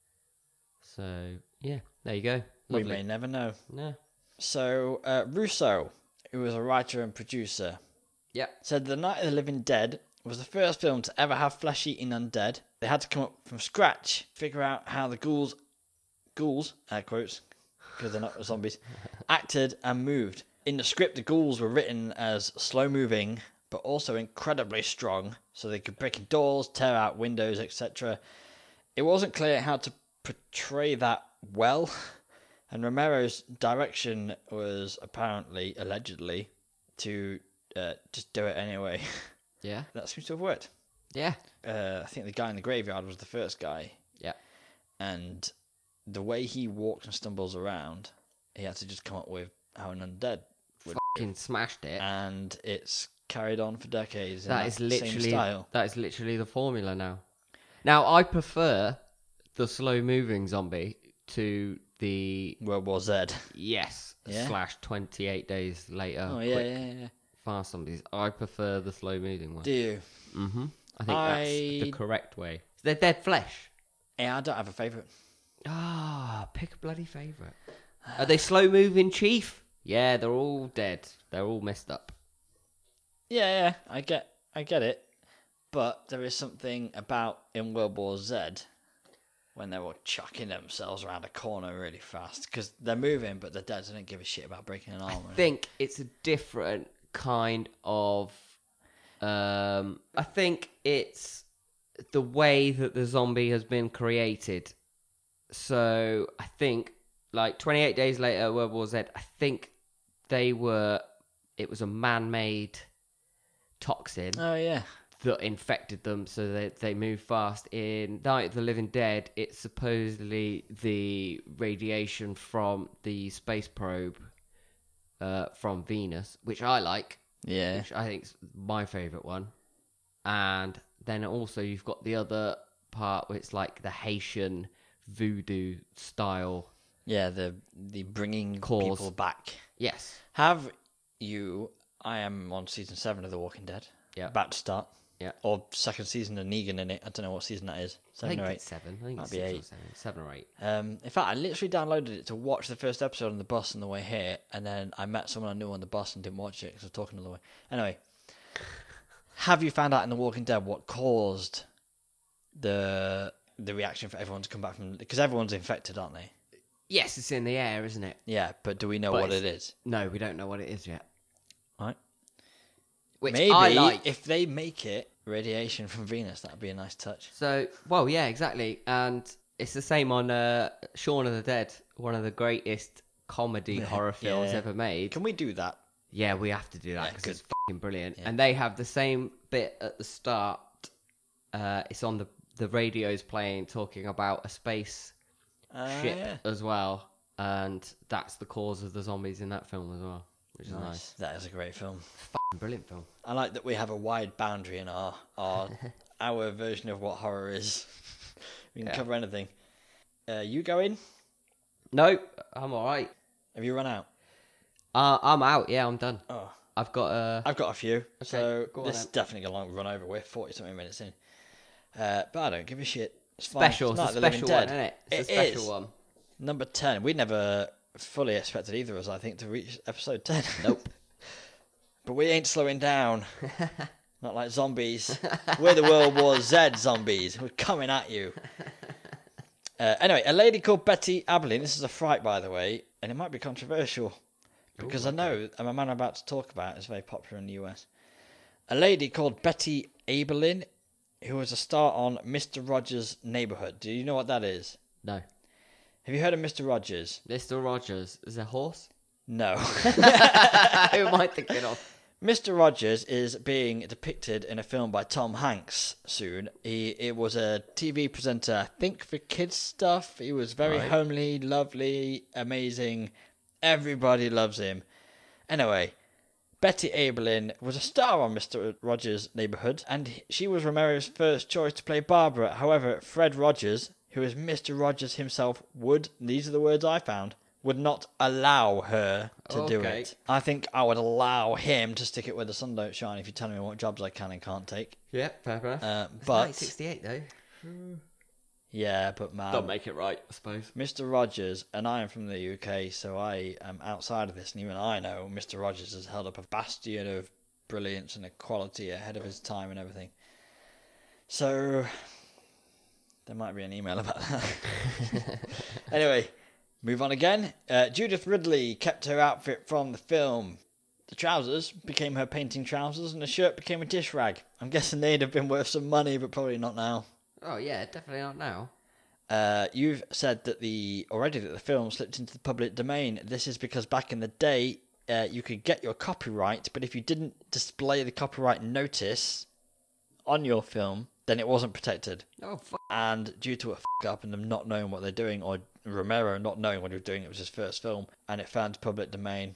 Speaker 2: So, yeah, there you go.
Speaker 3: We
Speaker 2: Lovely.
Speaker 3: may never know.
Speaker 2: Yeah.
Speaker 3: So, uh, Russo, who was a writer and producer,
Speaker 2: Yeah.
Speaker 3: said The Night of the Living Dead was the first film to ever have flesh-eating undead. They had to come up from scratch, figure out how the ghouls, ghouls, air quotes, because they're not zombies, acted and moved. In the script, the ghouls were written as slow-moving, but also incredibly strong, so they could break in doors, tear out windows, et cetera. It wasn't clear how to portray that well, and Romero's direction was apparently, allegedly, to uh, just do it anyway.
Speaker 2: Yeah.
Speaker 3: That seems to have worked.
Speaker 2: Yeah.
Speaker 3: Uh, I think the guy in the graveyard was the first guy,
Speaker 2: Yeah.
Speaker 3: and the way he walks and stumbles around, he had to just come up with how an undead would,
Speaker 2: Fucking smashed it.
Speaker 3: and it's carried on for decades. in
Speaker 2: That
Speaker 3: that
Speaker 2: is
Speaker 3: same
Speaker 2: literally
Speaker 3: style.
Speaker 2: that is literally the formula now. Now I prefer the slow moving zombie to the
Speaker 3: World War Z.
Speaker 2: yes
Speaker 3: Yeah?
Speaker 2: slash twenty eight days later.
Speaker 3: Oh yeah,
Speaker 2: quick
Speaker 3: yeah, yeah.
Speaker 2: fast zombies. I prefer the slow moving one.
Speaker 3: Do you?
Speaker 2: Mm-hmm. I think that's the
Speaker 3: I-
Speaker 2: correct way. They're dead flesh.
Speaker 3: Yeah, I don't have a favourite.
Speaker 2: Ah, pick a bloody favourite. Are they slow moving, Chief? Yeah, they're all dead. They're all messed up.
Speaker 3: Yeah, yeah, I get, I get it, but there is something about in World War Z when they're all chucking themselves around a corner really fast because they're moving, but they're dead. So they don't give a shit about breaking an arm. or
Speaker 2: I
Speaker 3: anything.
Speaker 2: think it's a different kind of. Um, I think it's the way that the zombie has been created. So I think, like twenty-eight days later, World War Z. I think they were. It was a man-made toxin
Speaker 3: Oh yeah,
Speaker 2: that infected them, so they they move fast. In Night of the Living Dead, it's supposedly the radiation from the space probe uh, from Venus, which I like,
Speaker 3: yeah.
Speaker 2: which I think is my favourite one. And then also you've got the other part where it's like the Haitian voodoo style.
Speaker 3: Yeah, the the bringing
Speaker 2: Cause.
Speaker 3: people back.
Speaker 2: Yes.
Speaker 3: Have you? I am on season seven of The Walking Dead.
Speaker 2: Yeah.
Speaker 3: About to start.
Speaker 2: Yeah.
Speaker 3: Or second season of Negan in it. I don't know what season that is.
Speaker 2: I
Speaker 3: Seven
Speaker 2: think
Speaker 3: or eight.
Speaker 2: it's seven. I think
Speaker 3: Might
Speaker 2: it's
Speaker 3: be
Speaker 2: six or
Speaker 3: eight.
Speaker 2: seven. Seven or eight.
Speaker 3: Um, in fact, I literally downloaded it to watch the first episode on the bus on the way here, and then I met someone I knew on the bus and didn't watch it because I was talking on the way. Anyway, have you found out in The Walking Dead what caused the the reaction for everyone to come back from? Because everyone's infected, aren't they?
Speaker 2: Yes, it's in the air, isn't it?
Speaker 3: Yeah, but do we know
Speaker 2: But
Speaker 3: what
Speaker 2: it's-
Speaker 3: it is?
Speaker 2: No, we don't know what it is yet.
Speaker 3: Right.
Speaker 2: Which
Speaker 3: Maybe
Speaker 2: I like.
Speaker 3: if they make it radiation from Venus, that'd be a nice touch.
Speaker 2: So, well, yeah, exactly. And it's the same on uh, Shaun of the Dead, one of the greatest comedy horror films
Speaker 3: Yeah.
Speaker 2: ever made.
Speaker 3: Can we do that?
Speaker 2: Yeah, we have to do that
Speaker 3: Yeah,
Speaker 2: because
Speaker 3: good.
Speaker 2: it's fucking brilliant.
Speaker 3: Yeah.
Speaker 2: And they have the same bit at the start. Uh, it's on the the radio's playing, talking about a space
Speaker 3: Uh,
Speaker 2: ship
Speaker 3: yeah.
Speaker 2: as well, and that's the cause of the zombies in that film as well, which is nice.
Speaker 3: Nice. That is a great film.
Speaker 2: Fucking brilliant film.
Speaker 3: I like that we have a wide boundary in our our our version of what horror is. We can
Speaker 2: Yeah.
Speaker 3: cover anything. Uh, you going?
Speaker 2: No, I'm all right.
Speaker 3: Have you run out?
Speaker 2: Uh, I'm out. Yeah, I'm done.
Speaker 3: Oh,
Speaker 2: I've got uh,
Speaker 3: I've got a few. so
Speaker 2: go on
Speaker 3: this is
Speaker 2: then.
Speaker 3: definitely going to run over. We're forty something minutes in. Uh, but I don't give a shit. It's fine.
Speaker 2: special.
Speaker 3: It's
Speaker 2: It's,
Speaker 3: not
Speaker 2: a
Speaker 3: the Living
Speaker 2: special
Speaker 3: Dead.
Speaker 2: one, isn't it? It's
Speaker 3: It
Speaker 2: a special
Speaker 3: is.
Speaker 2: one.
Speaker 3: Number ten. We never fully expected either of us, I think, to reach episode ten.
Speaker 2: Nope.
Speaker 3: But we ain't slowing down. Not like zombies. We're the World War Z zombies. We're coming at you. Uh, anyway, a lady called Betty Aberlin. This is a fright, by the way, and it might be controversial because I know a man I'm about to talk about is very popular in the U S. A lady called Betty Aberlin, who was a star on Mister Rogers' Neighborhood. Do you know what that is?
Speaker 2: No.
Speaker 3: Have you heard of Mister Rogers?
Speaker 2: Mister Rogers is a horse.
Speaker 3: No.
Speaker 2: Who am I thinking of?
Speaker 3: Mister Rogers is being depicted in a film by Tom Hanks soon. He it was a T V presenter, I think for kids stuff. He was very
Speaker 2: Right.
Speaker 3: homely, lovely, amazing. Everybody loves him. Anyway, Betty Aberlin was a star on Mister Rogers' Neighborhood, and she was Romero's first choice to play Barbara. However, Fred Rogers, who is Mister Rogers himself, would, these are the words I found, would not allow her to do
Speaker 2: Okay.
Speaker 3: it. I think I would allow him to stick it where the sun don't shine if you're telling me what jobs I can and can't take.
Speaker 2: Yeah, fair enough.
Speaker 3: Uh,
Speaker 2: It's
Speaker 3: but,
Speaker 2: nineteen sixty-eight though.
Speaker 3: yeah, but man,
Speaker 2: Don't make it right, I suppose.
Speaker 3: Mister Rogers, and I am from the U K, so I am outside of this, and even I know Mister Rogers has held up a bastion of brilliance and equality ahead of his time and everything. So, there might be an email about that. Anyway, move on again. Uh, Judith Ridley kept her outfit from the film. The trousers became her painting trousers, and the shirt became a dish rag. I'm guessing they'd have been worth some money, but probably not now.
Speaker 2: Oh yeah, definitely not now.
Speaker 3: Uh, you've said that the already that the film slipped into the public domain. This is because back in the day, uh, you could get your copyright, but if you didn't display the copyright notice on your film, then it wasn't protected.
Speaker 2: Oh fuck.
Speaker 3: And due to a fuck up and them not knowing what they're doing, or Romero not knowing what he was doing, it was his first film, and it found public domain.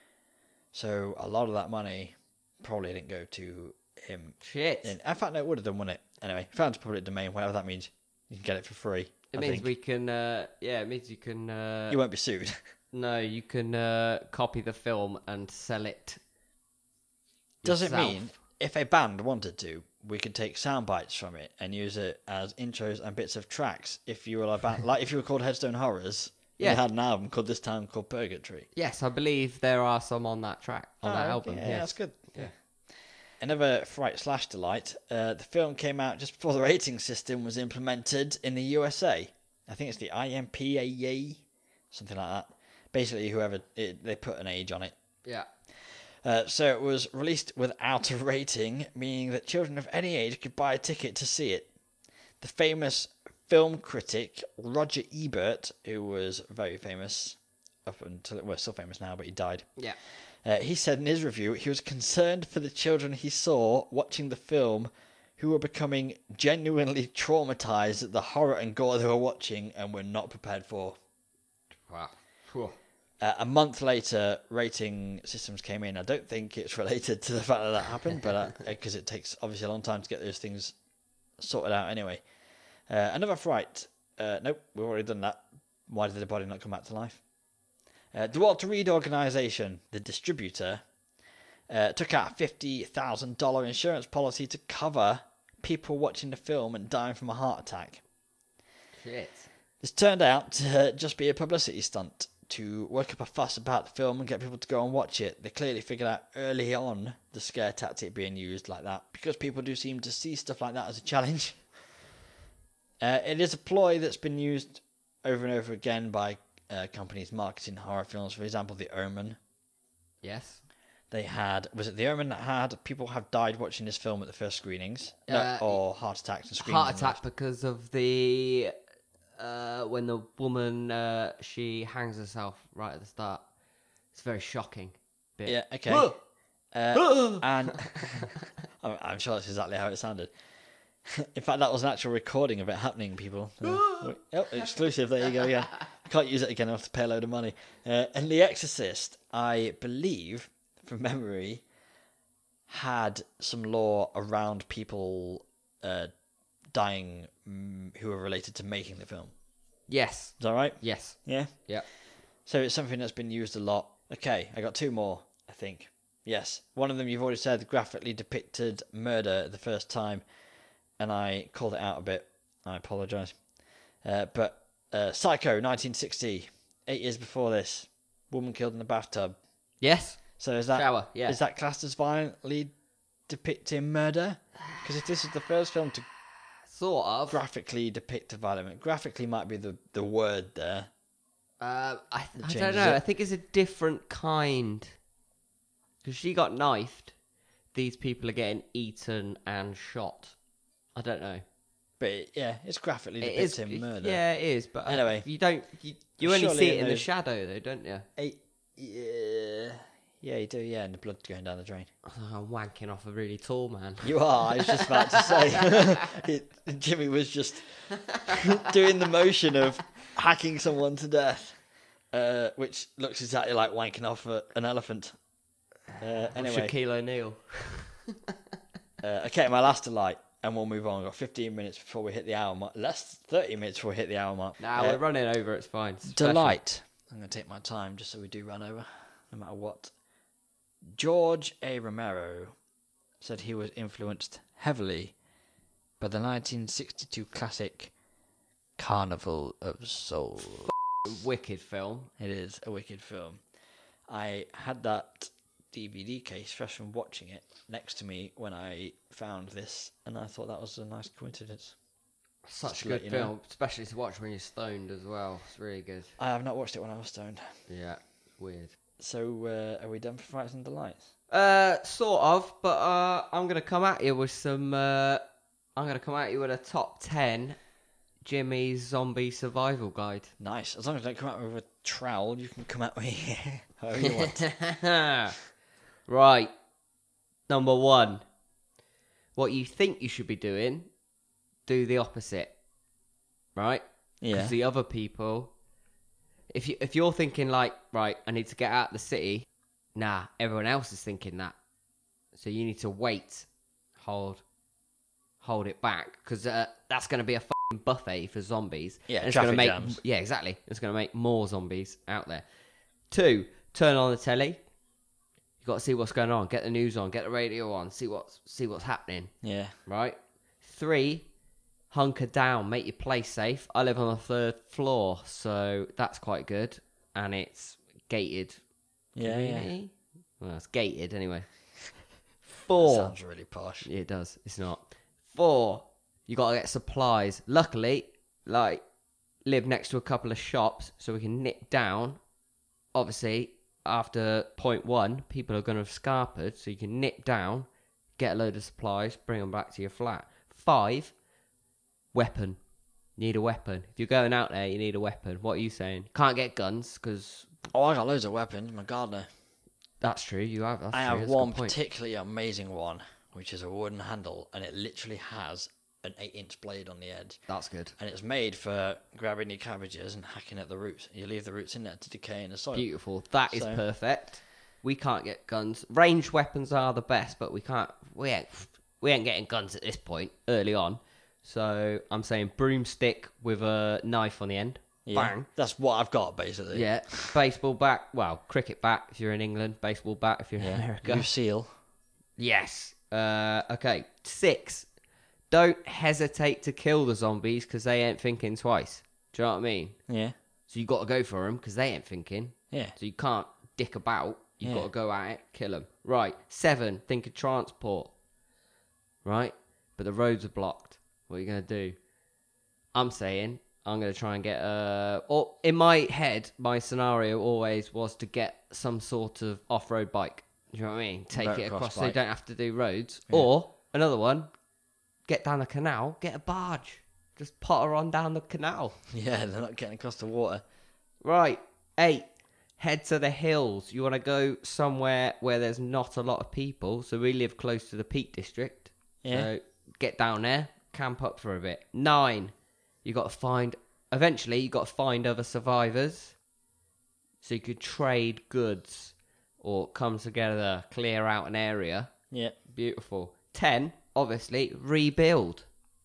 Speaker 3: So a lot of that money probably didn't go to him.
Speaker 2: Shit.
Speaker 3: In, in fact, no, it would have done, wouldn't it? Anyway, found public domain, whatever that means. You can get it for free.
Speaker 2: It
Speaker 3: I
Speaker 2: means
Speaker 3: think.
Speaker 2: we can. Uh, yeah, it means you can. Uh,
Speaker 3: You won't be sued.
Speaker 2: No, you can uh, copy the film and sell it.
Speaker 3: Does it
Speaker 2: yourself.
Speaker 3: mean if a band wanted to, we could take sound bites from it and use it as intros and bits of tracks? If you were a band, like if you were called Headstone Horrors,
Speaker 2: Yeah.
Speaker 3: and you had an album called This Town Called Purgatory.
Speaker 2: Yes, I believe there are some on that track on that
Speaker 3: Oh,
Speaker 2: album.
Speaker 3: Yeah,
Speaker 2: yes.
Speaker 3: that's good.
Speaker 2: Yeah.
Speaker 3: Another fright slash delight. Uh, the film came out just before the rating system was implemented in the U S A. I think it's the I M P A E, something like that. Basically, whoever it, they put an age on it.
Speaker 2: Yeah.
Speaker 3: Uh, so it was released without a rating, meaning that children of any age could buy a ticket to see it. The famous film critic Roger Ebert, who was very famous up until well, still famous now, but he died.
Speaker 2: Yeah.
Speaker 3: Uh, he said in his review he was concerned for the children he saw watching the film, who were becoming genuinely traumatized at the horror and gore they were watching and were not prepared for.
Speaker 2: Wow. Whew.
Speaker 3: Uh, a month later, rating systems came in. I don't think it's related to the fact that that happened, but because it takes obviously a long time to get those things sorted out anyway. Uh, another fright. Uh, nope, we've already done that. Why did the body not come back to life? Uh, the Walter Reed Organisation, the distributor, uh, took out a fifty thousand dollars insurance policy to cover people watching the film and dying from a heart attack.
Speaker 2: Shit.
Speaker 3: This turned out to just be a publicity stunt to work up a fuss about the film and get people to go and watch it. They clearly figured out early on the scare tactic being used like that, because people do seem to see stuff like that as a challenge. Uh, it is a ploy that's been used over and over again by uh, companies marketing horror films. For example, The Omen.
Speaker 2: Yes.
Speaker 3: They had, was it The Omen that had people have died watching this film at the first screenings? No,
Speaker 2: Uh,
Speaker 3: or heart attacks and screaming.
Speaker 2: Heart attack because of the uh, when the woman uh, she hangs herself right at the start. It's a very shocking bit.
Speaker 3: Yeah, okay. Uh, and I'm, I'm sure that's exactly how it sounded. In fact, that was an actual recording of it happening, people. Uh, oh, exclusive, there you go, yeah. I can't use it again, I have to pay a load of money. Uh, and The Exorcist, I believe, from memory, had some law around people uh, dying mm, who were related to making the film.
Speaker 2: Yes.
Speaker 3: Is that right?
Speaker 2: Yes.
Speaker 3: Yeah?
Speaker 2: Yeah.
Speaker 3: So it's something that's been used a lot. Okay, I got two more, I think. Yes. One of them you've already said, graphically depicted murder the first time, and I called it out a bit. I apologise. Uh, but uh, Psycho, nineteen sixty, eight years before this, woman killed in the bathtub.
Speaker 2: Yes.
Speaker 3: So is that
Speaker 2: Shower, yeah.
Speaker 3: is that classed as violently depicting murder? Because if this is the first film to
Speaker 2: Sort of.
Speaker 3: graphically depict a violent, graphically might be the, the word there.
Speaker 2: Uh, I, I don't
Speaker 3: changes
Speaker 2: know.
Speaker 3: it.
Speaker 2: I think it's a different kind. Because she got knifed. These people are getting eaten and shot. I don't know.
Speaker 3: But it, yeah, it's graphically
Speaker 2: It is.
Speaker 3: depicting murder.
Speaker 2: Yeah, it is. But uh,
Speaker 3: Anyway.
Speaker 2: you don't. You, you only
Speaker 3: Surely
Speaker 2: see
Speaker 3: in
Speaker 2: it in the
Speaker 3: those-
Speaker 2: shadow, though, don't you?
Speaker 3: Eight, yeah, yeah, you do. Yeah, and the blood going down the drain.
Speaker 2: Oh, I'm wanking off a really tall man.
Speaker 3: You are. I was just about to say. it, Jimmy was just doing the motion of hacking someone to death, uh, which looks exactly like wanking off a, an elephant. Uh, anyway,
Speaker 2: Shaquille O'Neal.
Speaker 3: uh, okay, my last delight, and we'll move on. We've got fifteen minutes before we hit the hour mark. Less thirty minutes before we hit the hour mark.
Speaker 2: Nah,
Speaker 3: Uh,
Speaker 2: we're running over. It's fine. It's special.
Speaker 3: Delight. I'm going to take my time just so we do run over, no matter what. George A. Romero said he was influenced heavily by the nineteen sixty-two classic Carnival of Souls.
Speaker 2: Wicked film.
Speaker 3: It is a wicked film. I had that D V D case fresh from watching it next to me when I found this, and I thought that was a nice coincidence.
Speaker 2: Such
Speaker 3: to
Speaker 2: a
Speaker 3: let
Speaker 2: good
Speaker 3: you know.
Speaker 2: film, especially to watch when you're stoned as well. It's really good.
Speaker 3: I have not watched it when I was stoned.
Speaker 2: Yeah, it's weird.
Speaker 3: So, uh, are we done for Frights and Delights?
Speaker 2: Uh, sort of, but uh, I'm gonna come at you with some. Uh, I'm gonna come at you with a top ten Jimmy's Zombie Survival Guide.
Speaker 3: Nice. As long as I don't come out with a trowel, you can come at me however you want.
Speaker 2: Right. Number one. What you think you should be doing, do the opposite. Right?
Speaker 3: Yeah.
Speaker 2: Because the other people, if you if you're thinking like, right, I need to get out of the city, nah, everyone else is thinking that. So you need to wait, hold, hold it back, because uh, that's going to be a fucking buffet for zombies.
Speaker 3: Yeah,
Speaker 2: and it's
Speaker 3: traffic
Speaker 2: gonna make,
Speaker 3: jams.
Speaker 2: Yeah, exactly. It's going to make more zombies out there. Two, turn on the telly. You got to see what's going on. Get the news on. Get the radio on. See what's see what's happening.
Speaker 3: Yeah.
Speaker 2: Right. Three, hunker down. Make your place safe. I live on the third floor, so that's quite good, and it's gated.
Speaker 3: Yeah, yeah.
Speaker 2: Community? Well, it's gated anyway.
Speaker 3: That
Speaker 2: Four.
Speaker 3: sounds really posh.
Speaker 2: Yeah, it does. It's not. Four. You got to get supplies. Luckily, like, live next to a couple of shops, so we can nip down. Obviously, after point one, people are going to have scarpered, so you can nip down, get a load of supplies, bring them back to your flat. Five. Weapon. You need a weapon. If you're going out there, you need a weapon. What are you saying? Can't get guns, because
Speaker 3: Oh, I got loads of weapons. I'm a gardener.
Speaker 2: that's true. You have. That's
Speaker 3: I
Speaker 2: true.
Speaker 3: have
Speaker 2: That's a
Speaker 3: one
Speaker 2: good point.
Speaker 3: particularly amazing one, which is a wooden handle, and it literally has an eight-inch blade on the edge.
Speaker 2: That's good.
Speaker 3: And it's made for grabbing your cabbages and hacking at the roots. You leave the roots in there to decay in the soil.
Speaker 2: Beautiful. That is
Speaker 3: So-
Speaker 2: perfect. We can't get guns. Ranged weapons are the best, but we can't. We ain't. We ain't getting guns at this point. Early on, so I'm saying broomstick with a knife on the end.
Speaker 3: Yeah,
Speaker 2: Bang.
Speaker 3: that's what I've got, basically.
Speaker 2: Yeah. Baseball bat. Well, cricket bat if you're in England. Baseball bat if you're in
Speaker 3: Yeah.
Speaker 2: America.
Speaker 3: Lucille.
Speaker 2: Yes. Uh, okay. Six. Don't hesitate to kill the zombies because they ain't thinking twice. Do you know what I mean?
Speaker 3: Yeah.
Speaker 2: So you got to go for them because they ain't thinking.
Speaker 3: Yeah.
Speaker 2: So you can't dick about. You've
Speaker 3: Yeah.
Speaker 2: got to go at it, kill them. Right. Seven. Think of transport. Right. But the roads are blocked. What are you gonna do? I'm saying I'm gonna try and get a. Or in my head, my scenario always was to get some sort of off-road bike. Do you know what I mean? Take
Speaker 3: Motocross
Speaker 2: it across so
Speaker 3: bike.
Speaker 2: you don't have to do roads.
Speaker 3: Yeah.
Speaker 2: Or another one, get down the canal, get a barge, just potter on down the canal.
Speaker 3: Yeah, they're not getting across the water.
Speaker 2: Right. Eight. Head to the hills. You want to go somewhere where there's not a lot of people. So we live close to the Peak District.
Speaker 3: Yeah.
Speaker 2: So get down there, camp up for a bit. Nine. You got to find. Eventually, you got to find other survivors. So you could trade goods or come together, clear out an area.
Speaker 3: Yeah.
Speaker 2: Beautiful. Ten. Obviously, rebuild.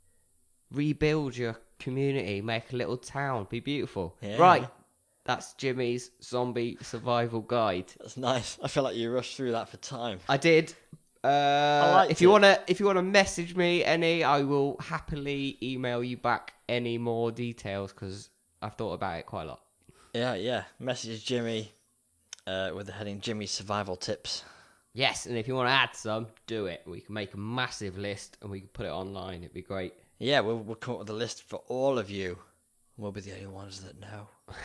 Speaker 2: Rebuild your community. Make a little town. Be beautiful.
Speaker 3: Yeah.
Speaker 2: Right. That's Jimmy's zombie survival guide.
Speaker 3: That's nice. I feel like you rushed through that for time.
Speaker 2: I did. Uh,
Speaker 3: liked
Speaker 2: if you
Speaker 3: it.
Speaker 2: wanna, if you wanna message me any, I will happily email you back any more details because I've thought about it quite a lot.
Speaker 3: Yeah, yeah. Message Jimmy uh, with the heading Jimmy's Survival Tips.
Speaker 2: Yes, and if you want to add some, do it. We can make a massive list and we can put it online. It'd be great.
Speaker 3: Yeah, we'll, we'll come up with a list for all of you. We'll be the only ones that know.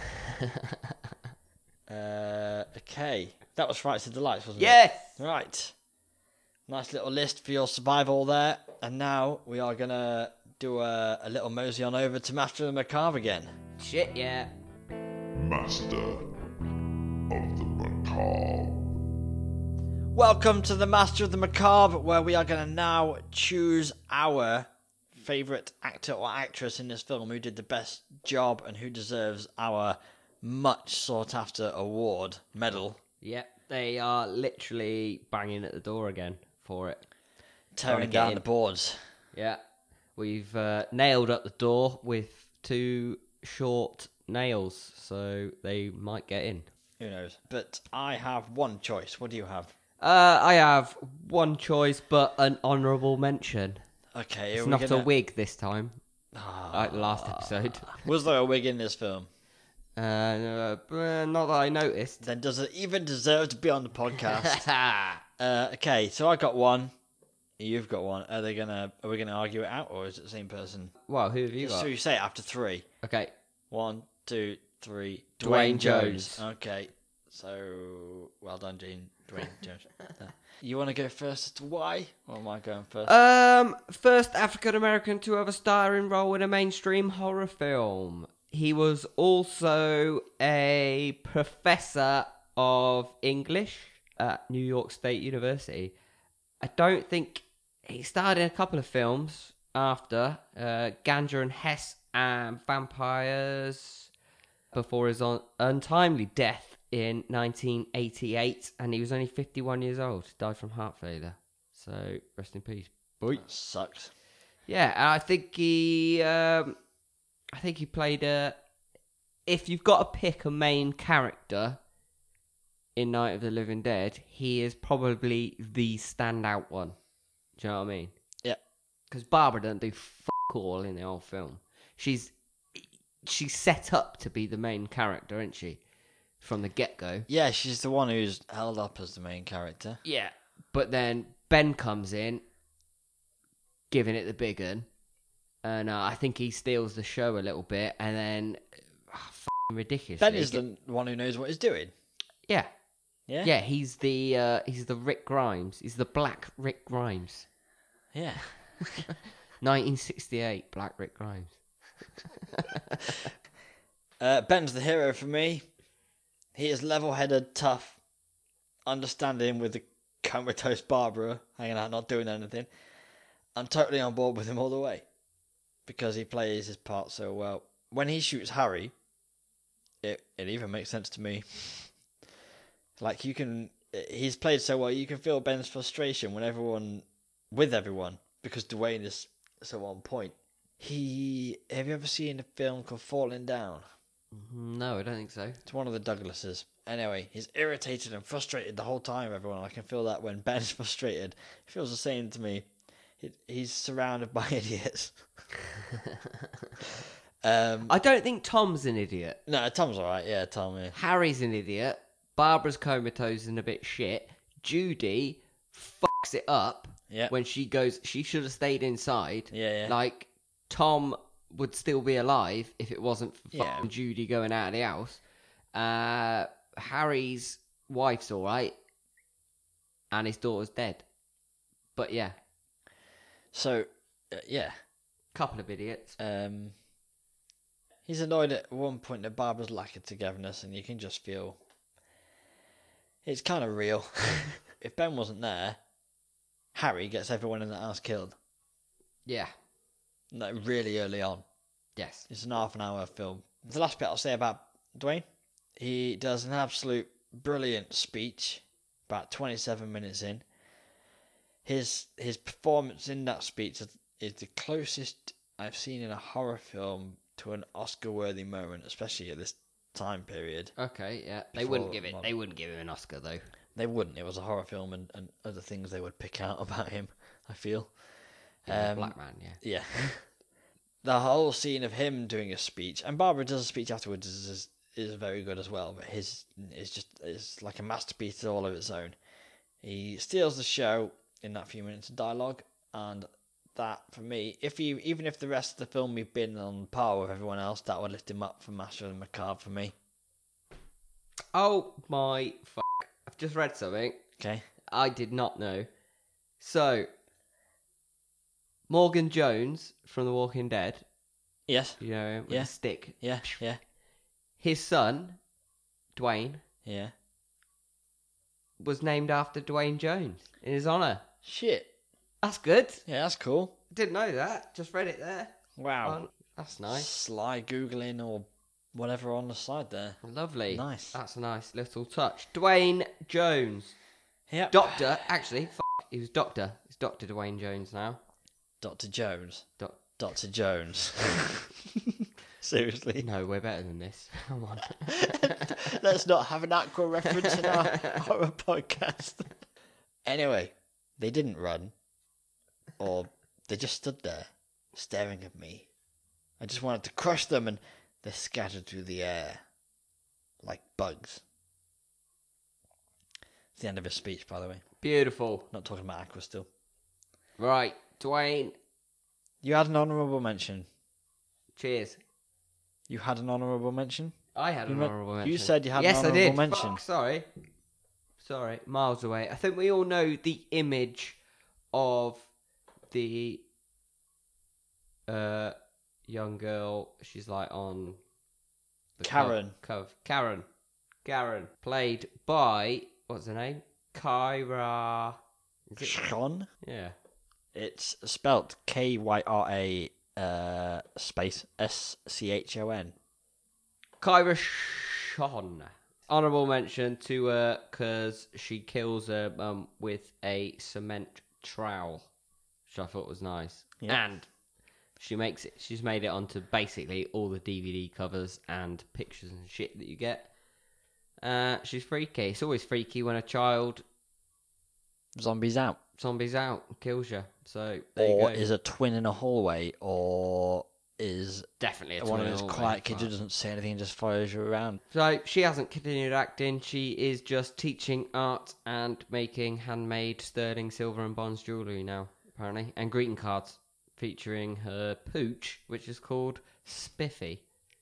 Speaker 3: uh, okay. That was Frights and Delights, wasn't
Speaker 2: Yes.
Speaker 3: it? Right. Nice little list for your survival there. And now we are going to do a, a little mosey on over to Master of the Macabre again.
Speaker 2: Shit, yeah.
Speaker 4: Master of the Macabre.
Speaker 3: Welcome to the Master of the Macabre, where we are going to now choose our favourite actor or actress in this film who did the best job and who deserves our much sought after award, medal.
Speaker 2: Yep, they are literally banging at the door again for it. Trying
Speaker 3: Tearing
Speaker 2: to get
Speaker 3: down
Speaker 2: in.
Speaker 3: the boards.
Speaker 2: Yeah, we've uh, nailed up the door with two short nails, so they might get in.
Speaker 3: Who knows? But I have one choice. What do you have?
Speaker 2: Uh, I have one choice, but an honourable mention.
Speaker 3: Okay,
Speaker 2: It's
Speaker 3: are we
Speaker 2: not
Speaker 3: gonna...
Speaker 2: a wig this time,
Speaker 3: Ah.
Speaker 2: like the last episode.
Speaker 3: Was there a wig in this film?
Speaker 2: Uh, no, uh, not that I noticed.
Speaker 3: Then does it even deserve to be on the podcast? uh, okay, so I got one. You've got one. Are they gonna? Are we gonna argue it out, or is it the same person?
Speaker 2: Well, who have you got?
Speaker 3: So you say it after three.
Speaker 2: Okay,
Speaker 3: One, two, three.
Speaker 2: Dwayne Jones.
Speaker 3: Okay, So, well done, Gene, Dwayne Jones. You want to go first as to why? Or am I going first?
Speaker 2: Um, first African American to have a starring role in a mainstream horror film. He was also a professor of English at New York State University. I don't think he starred in a couple of films after uh, Ganja and Hess and Vampires before his un- untimely death in nineteen eighty-eight, and he was only fifty-one years old. Died from heart failure. So rest in peace. Boy.
Speaker 3: That sucks.
Speaker 2: Yeah, and I think he, um, I think he played a. If you've got to pick a main character in Night of the Living Dead, he is probably the standout one. Do you know what I mean?
Speaker 3: Yeah.
Speaker 2: Because Barbara doesn't do fuck all in the whole film. She's she's set up to be the main character, isn't she? From the get-go.
Speaker 3: Yeah, she's the one who's held up as the main character.
Speaker 2: Yeah. But then Ben comes in, giving it the big un, and uh, I think he steals the show a little bit, and then oh, f***ing ridiculous.
Speaker 3: Ben is the one who knows what he's doing.
Speaker 2: Yeah.
Speaker 3: Yeah?
Speaker 2: Yeah, he's the uh, he's the Rick Grimes. He's the Black Rick Grimes.
Speaker 3: Yeah.
Speaker 2: nineteen sixty-eight, Black Rick Grimes.
Speaker 3: uh, Ben's the hero for me. He is level-headed, tough, understanding with the comatose Barbara hanging out, not doing anything. I'm totally on board with him all the way because he plays his part so well. When he shoots Harry, it it even makes sense to me. Like, you can, he's played so well, you can feel Ben's frustration when everyone, with everyone, because Dwayne is so on point. He, have you ever seen a film called Falling Down?
Speaker 2: No, I don't think so.
Speaker 3: It's one of the Douglases. Anyway, he's irritated and frustrated the whole time, everyone. I can feel that when Ben's frustrated. He feels the same to me. He, he's surrounded by idiots. um,
Speaker 2: I don't think Tom's an idiot.
Speaker 3: no, Tom's alright, yeah, Tom, yeah.
Speaker 2: Harry's an idiot. Barbara's comatose and a bit shit. Judy fucks it up
Speaker 3: Yeah.
Speaker 2: when she goes, she should have stayed inside.
Speaker 3: Yeah, yeah.
Speaker 2: Like, Tom would still be alive if it wasn't for
Speaker 3: Yeah.
Speaker 2: fucking Judy going out of the house. Uh, Harry's wife's alright. And his daughter's dead. But yeah,
Speaker 3: So, uh, yeah.
Speaker 2: couple of idiots.
Speaker 3: Um, he's annoyed at one point that Barbara's lack of togetherness, and you can just feel it's kind of real. If Ben wasn't there, Harry gets everyone in the house killed.
Speaker 2: Yeah.
Speaker 3: Like, really early on.
Speaker 2: Yes.
Speaker 3: It's an half an hour film. The last bit I'll say about Dwayne, he does an absolute brilliant speech about twenty-seven minutes in. His his performance in that speech is, is the closest I've seen in a horror film to an Oscar-worthy moment, especially at this time period.
Speaker 2: Okay, yeah. They
Speaker 3: Before
Speaker 2: wouldn't give it.
Speaker 3: modern-
Speaker 2: They wouldn't give him an Oscar though.
Speaker 3: They wouldn't. It was a horror film, and, and other things they would pick out about him, I feel.
Speaker 2: Yeah,
Speaker 3: Um,
Speaker 2: Black man, yeah.
Speaker 3: Yeah. The whole scene of him doing a speech, and Barbara does a speech afterwards, is is, is very good as well. But his is just is like a masterpiece all of its own. He steals the show in that few minutes of dialogue, and that for me, if you even if the rest of the film had been on par with everyone else, that would lift him up for Master of the Macabre for me.
Speaker 2: Oh my fuck! I've just read something
Speaker 3: Okay.
Speaker 2: I did not know. So, Morgan Jones from The Walking Dead,
Speaker 3: Yes.
Speaker 2: you know, with
Speaker 3: Yeah.
Speaker 2: a stick.
Speaker 3: Yeah. Yeah.
Speaker 2: His son, Dwayne,
Speaker 3: Yeah.
Speaker 2: was named after Dwayne Jones in his honour.
Speaker 3: Shit.
Speaker 2: That's good.
Speaker 3: Yeah, that's cool.
Speaker 2: Didn't know that. Just read it there.
Speaker 3: Wow.
Speaker 2: Um, that's nice.
Speaker 3: Sly googling or whatever on the side there.
Speaker 2: Lovely.
Speaker 3: Nice.
Speaker 2: That's a nice little touch. Dwayne Jones.
Speaker 3: Yep.
Speaker 2: Doctor, actually, f- he was Doctor. He's Doctor Dwayne Jones now.
Speaker 3: Doctor Jones.
Speaker 2: Doc-
Speaker 3: Doctor Jones. Seriously.
Speaker 2: no, we're better than this. Come on.
Speaker 3: Let's not have an aqua reference in our horror podcast. Anyway, they didn't run. Or they just stood there, staring at me. I just wanted to crush them, and they scattered through the air. Like bugs. It's the end of his speech, by the way.
Speaker 2: Beautiful.
Speaker 3: Not talking about aqua still.
Speaker 2: Right, Dwayne.
Speaker 3: You had an honourable mention.
Speaker 2: Cheers.
Speaker 3: You had an honourable mention?
Speaker 2: I had
Speaker 3: You
Speaker 2: an
Speaker 3: me-
Speaker 2: honourable
Speaker 3: you
Speaker 2: mention.
Speaker 3: said you had an
Speaker 2: yes,
Speaker 3: honourable
Speaker 2: I did.
Speaker 3: mention.
Speaker 2: Fuck, sorry. Sorry, miles away. I think we all know the image of the uh, young girl. She's like on the
Speaker 3: Karen.
Speaker 2: Cove. Karen. Karen. Played by, what's her name? Kyra. Is it?
Speaker 3: Sean?
Speaker 2: Yeah.
Speaker 3: It's spelt K Y R A uh, space S C H O N.
Speaker 2: Kyra Sean. Honourable mention to her because she kills her mum with a cement trowel, which I thought was nice.
Speaker 3: Yeah.
Speaker 2: And she makes it. She's made it onto basically all the D V D covers and pictures and shit that you get. Uh, she's freaky. It's always freaky when a child
Speaker 3: Zombies out.
Speaker 2: zombies out and kills you. So there
Speaker 3: Or
Speaker 2: you go.
Speaker 3: is a twin in a hallway, or is
Speaker 2: Definitely a
Speaker 3: one of
Speaker 2: twin
Speaker 3: those
Speaker 2: always,
Speaker 3: quiet kids who
Speaker 2: but-
Speaker 3: doesn't say anything and just follows you around.
Speaker 2: So she hasn't continued acting. She is just teaching art and making handmade sterling silver and bronze jewellery now, apparently, and greeting cards featuring her pooch, which is called Spiffy.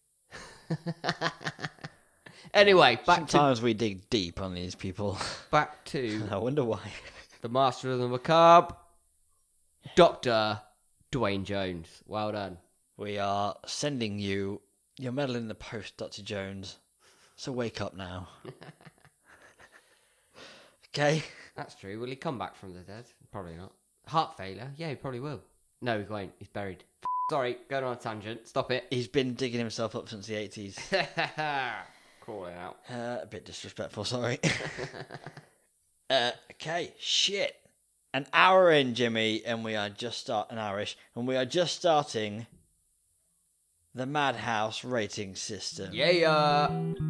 Speaker 2: Anyway, back
Speaker 3: Sometimes we dig deep on these people.
Speaker 2: to back to
Speaker 3: I wonder why.
Speaker 2: the master of the macabre, Doctor Dwayne Jones. Well done.
Speaker 3: We are sending you your medal in the post, Doctor Jones. So wake up now. Okay?
Speaker 2: That's true. Will he come back from the dead? Probably not. Heart failure? Yeah, he probably will. No, he won't. He's buried. F- Sorry, going on a tangent. Stop it.
Speaker 3: He's been digging himself up since the eighties.
Speaker 2: Calling out.
Speaker 3: Uh, a bit disrespectful, sorry. uh, okay, shit. An hour in, Jimmy, and we are just start an hourish, and we are just starting the Madhouse rating system.
Speaker 2: Yeah, yeah.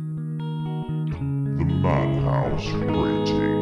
Speaker 4: The Madhouse rating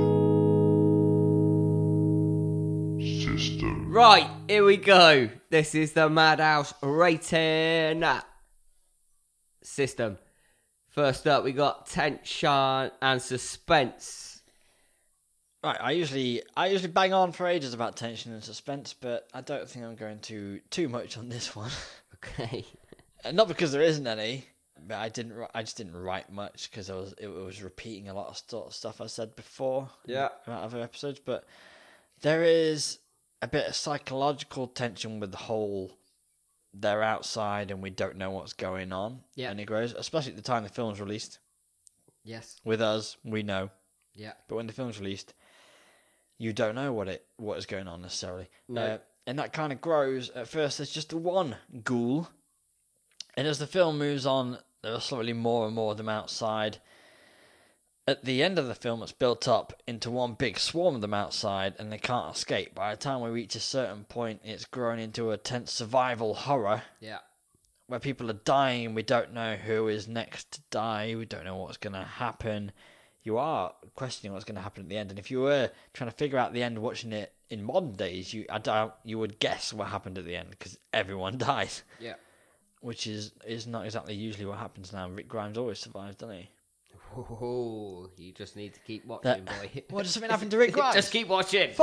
Speaker 4: system.
Speaker 2: Right, here we go. This is the Madhouse rating system. First up, we got tension and suspense.
Speaker 3: Right, I usually I usually bang on for ages about tension and suspense, but I don't think I'm going to too much on this one.
Speaker 2: Okay.
Speaker 3: Uh, Not because there isn't any, but I didn't. wri- I just didn't write much because I was it was repeating a lot of st- stuff I said before.
Speaker 2: Yeah.
Speaker 3: About other episodes, but there is a bit of psychological tension with the whole. They're outside and we don't know what's going on.
Speaker 2: Yeah.
Speaker 3: And it grows, especially at the time the film's released.
Speaker 2: Yes.
Speaker 3: With us, we know,
Speaker 2: Yeah.
Speaker 3: but when the film's released, you don't know what it what is going on necessarily.
Speaker 2: No.
Speaker 3: Uh, and that kind of grows. At first, there's just the one ghoul, and as the film moves on, there are slowly more and more of them outside. At the end of the film, it's built up into one big swarm of them outside, and they can't escape. By the time we reach a certain point, it's grown into a tense survival horror
Speaker 2: Yeah.
Speaker 3: where people are dying and we don't know who is next to die. We don't know what's going to happen. You are questioning what's going to happen at the end. And if you were trying to figure out the end watching it in modern days, you I doubt you would guess what happened at the end because everyone dies,
Speaker 2: Yeah.
Speaker 3: which is, is not exactly usually what happens now. Rick Grimes always survives, doesn't he?
Speaker 2: Oh, you just need to keep watching,
Speaker 3: That-
Speaker 2: boy.
Speaker 3: What, does something happen to Rick Grimes?
Speaker 2: Just keep watching.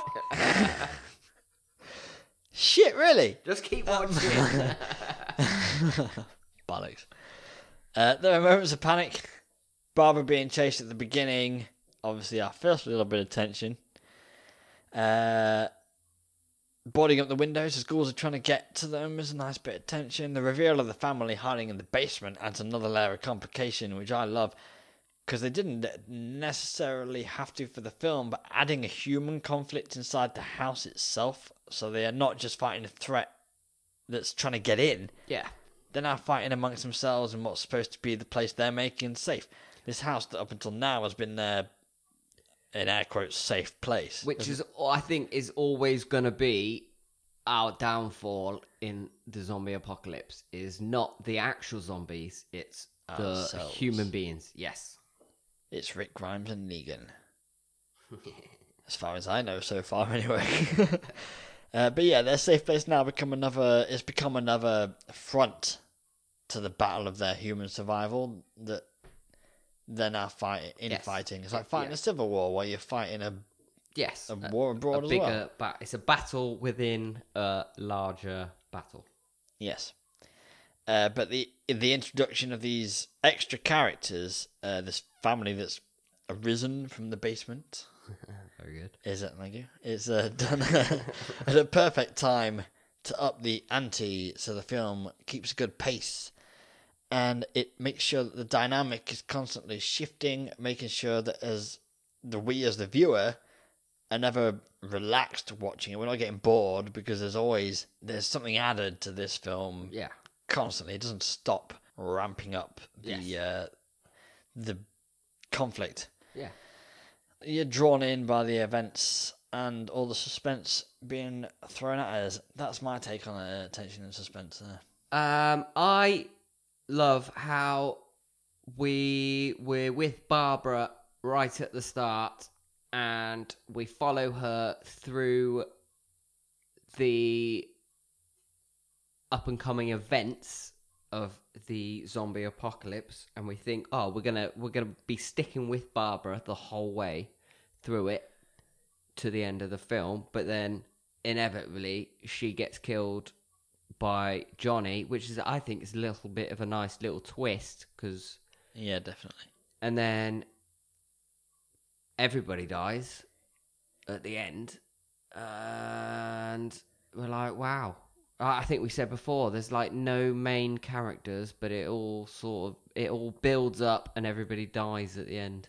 Speaker 3: Shit, really?
Speaker 2: Just keep watching.
Speaker 3: Bollocks. Uh, there are moments of panic. Barbara being chased at the beginning. Obviously, our first little bit of tension. Uh, boarding up the windows as ghouls are trying to get to them is a nice bit of tension. The reveal of the family hiding in the basement adds another layer of complication, which I love. Because they didn't necessarily have to for the film, but adding a human conflict inside the house itself, so they are not just fighting a threat that's trying to get in.
Speaker 2: Yeah.
Speaker 3: They're now fighting amongst themselves in what's supposed to be the place they're making safe. This house that up until now has been their, in air quotes, safe place.
Speaker 2: Which is, I think, is always going to be our downfall in the zombie apocalypse. Is not the actual zombies; it's the
Speaker 3: Ourselves.
Speaker 2: human beings. Yes.
Speaker 3: It's Rick Grimes and Negan. As far as I know so far, anyway. uh, but yeah, their safe place now become another. It's become another front to the battle of their human survival that they're now fighting, infighting. It's like fighting
Speaker 2: Yeah.
Speaker 3: a civil war where you're fighting a,
Speaker 2: Yes.
Speaker 3: a war abroad
Speaker 2: a
Speaker 3: as
Speaker 2: bigger
Speaker 3: well.
Speaker 2: ba- It's a battle within a larger battle.
Speaker 3: Yes. Uh, but the the introduction of these extra characters, uh, this family that's arisen from the basement,
Speaker 2: Very good.
Speaker 3: is it? Thank you. Is uh, done at a perfect time to up the ante, so the film keeps a good pace, and it makes sure that the dynamic is constantly shifting, making sure that as the we as the viewer are never relaxed watching it. We're not getting bored because there's always there's something added to this film.
Speaker 2: Yeah.
Speaker 3: Constantly, it doesn't stop ramping up the
Speaker 2: Yes.
Speaker 3: uh, the conflict.
Speaker 2: Yeah.
Speaker 3: You're drawn in by the events and all the suspense being thrown at us. That's my take on uh, tension and suspense there.
Speaker 2: Um, I love how we we're with Barbara right at the start, and we follow her through the up and coming events of the zombie apocalypse, and we think, oh, we're gonna we're gonna be sticking with Barbara the whole way through it to the end of the film, but then inevitably she gets killed by Johnny, which is, I think, is a little bit of a nice little twist, because
Speaker 3: Yeah, definitely.
Speaker 2: and then everybody dies at the end, and we're like, wow. I think we said before, there's like no main characters, but it all sort of it all builds up, and everybody dies at the end.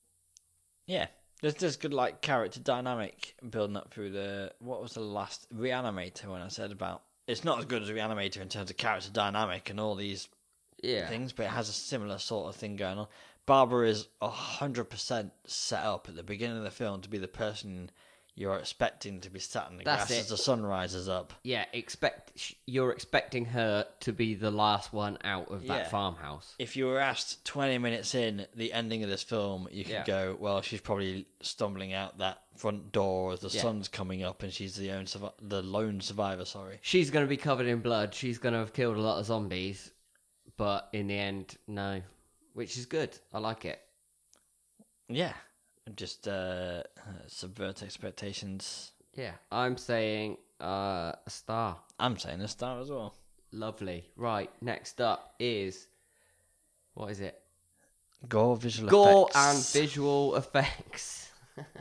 Speaker 3: Yeah, there's there's good like character dynamic building up through the what was the last Reanimator when I said about it's not as good as Reanimator in terms of character dynamic and all these
Speaker 2: Yeah,
Speaker 3: things, but it has a similar sort of thing going on. Barbara is a hundred percent set up at the beginning of the film to be the person you're expecting to be sat in the
Speaker 2: That's
Speaker 3: grass
Speaker 2: it.
Speaker 3: as the sun rises up.
Speaker 2: yeah. Expect sh- you're expecting her to be the last one out of
Speaker 3: Yeah.
Speaker 2: that farmhouse.
Speaker 3: If you were asked twenty minutes in the ending of this film, you could
Speaker 2: Yeah.
Speaker 3: go, well, she's probably stumbling out that front door as the
Speaker 2: Yeah.
Speaker 3: sun's coming up, and she's the, own survi- the lone survivor, sorry.
Speaker 2: She's going to be covered in blood. She's going to have killed a lot of zombies, but in the end, no. Which is good. I like it.
Speaker 3: Yeah, just uh, subvert expectations.
Speaker 2: Yeah, I'm saying uh, a star.
Speaker 3: I'm saying a star as well.
Speaker 2: Lovely. Right, next up is... What is it?
Speaker 3: Gore, visual
Speaker 2: Gore
Speaker 3: effects.
Speaker 2: and visual effects.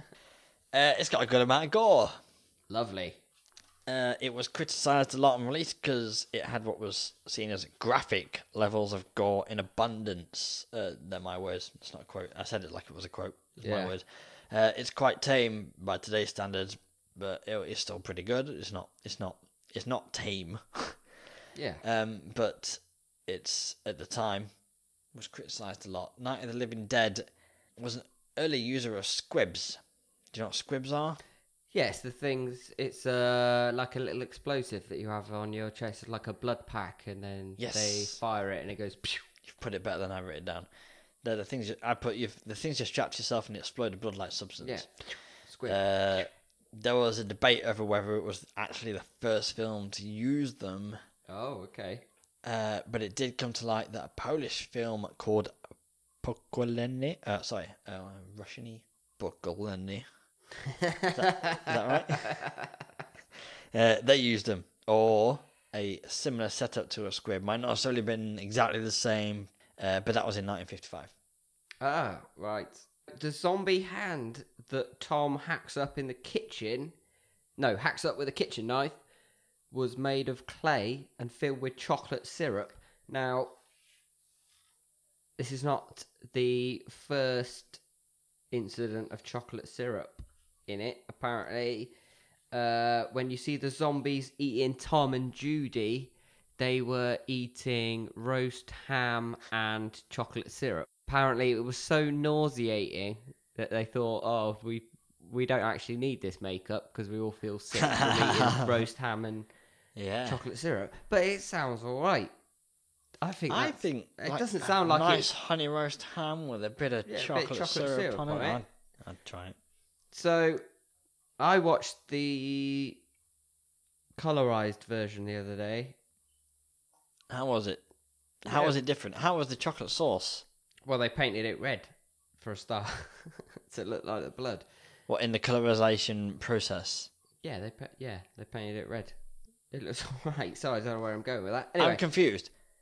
Speaker 3: Uh, it's got a good amount of gore.
Speaker 2: Lovely.
Speaker 3: Uh, it was criticised a lot on release because it had what was seen as graphic levels of gore in abundance. Uh, they're my words. It's not a quote. I said it like it was a quote. It's
Speaker 2: Yeah.
Speaker 3: my words. Uh, it's quite tame by today's standards, but it, it's still pretty good. It's not. It's not. It's not tame.
Speaker 2: Yeah.
Speaker 3: um, but it's at the time was criticised a lot. Night of the Living Dead was an early user of squibs. Do you know what squibs are?
Speaker 2: Yes, the things, it's uh, like a little explosive that you have on your chest. It's like a blood pack, and then
Speaker 3: Yes.
Speaker 2: they fire it and it goes... Pew!
Speaker 3: You've put it better than I wrote it down. They're the things you, I put. You've the things you strapped yourself and explode a blood-like substance.
Speaker 2: Yeah. Squid.
Speaker 3: Uh, there was a debate over whether it was actually the first film to use them,
Speaker 2: oh, okay.
Speaker 3: uh, but it did come to light that a Polish film called Pokolenie, uh, sorry, uh, Russian-y, Pokolenie. Is that, is that right? uh, they used them, or a similar setup to a squib. Might not necessarily been exactly the same, uh, but that was in nineteen fifty-five.
Speaker 2: Ah, right. The zombie hand that Tom hacks up in the kitchen, no, hacks up with a kitchen knife, was made of clay and filled with chocolate syrup. Now, this is not the first incident of chocolate syrup in it. Apparently, uh, when you see the zombies eating Tom and Judy, they were eating roast ham and chocolate syrup. Apparently, it was so nauseating that they thought, oh, we we don't actually need this makeup because we all feel sick from eating roast ham and
Speaker 3: Yeah,
Speaker 2: chocolate syrup. But it sounds all right. I think.
Speaker 3: I
Speaker 2: that's-
Speaker 3: think
Speaker 2: it
Speaker 3: like,
Speaker 2: doesn't
Speaker 3: a
Speaker 2: sound like
Speaker 3: nice
Speaker 2: it.
Speaker 3: honey roast ham with a bit of
Speaker 2: Yeah, a bit of
Speaker 3: chocolate,
Speaker 2: chocolate
Speaker 3: syrup,
Speaker 2: syrup
Speaker 3: on
Speaker 2: on
Speaker 3: it.
Speaker 2: it.
Speaker 3: I'd, I'd try it.
Speaker 2: So, I watched the colorized version the other day.
Speaker 3: How was it? How
Speaker 2: Yeah.
Speaker 3: was it different? How was the chocolate sauce?
Speaker 2: Well, they painted it red for a start, so it looked like the blood.
Speaker 3: What in the colorization process?
Speaker 2: Yeah, they pa- yeah they painted it red. It looks alright. Sorry, I don't know where I'm going with that. Anyway,
Speaker 3: I'm confused.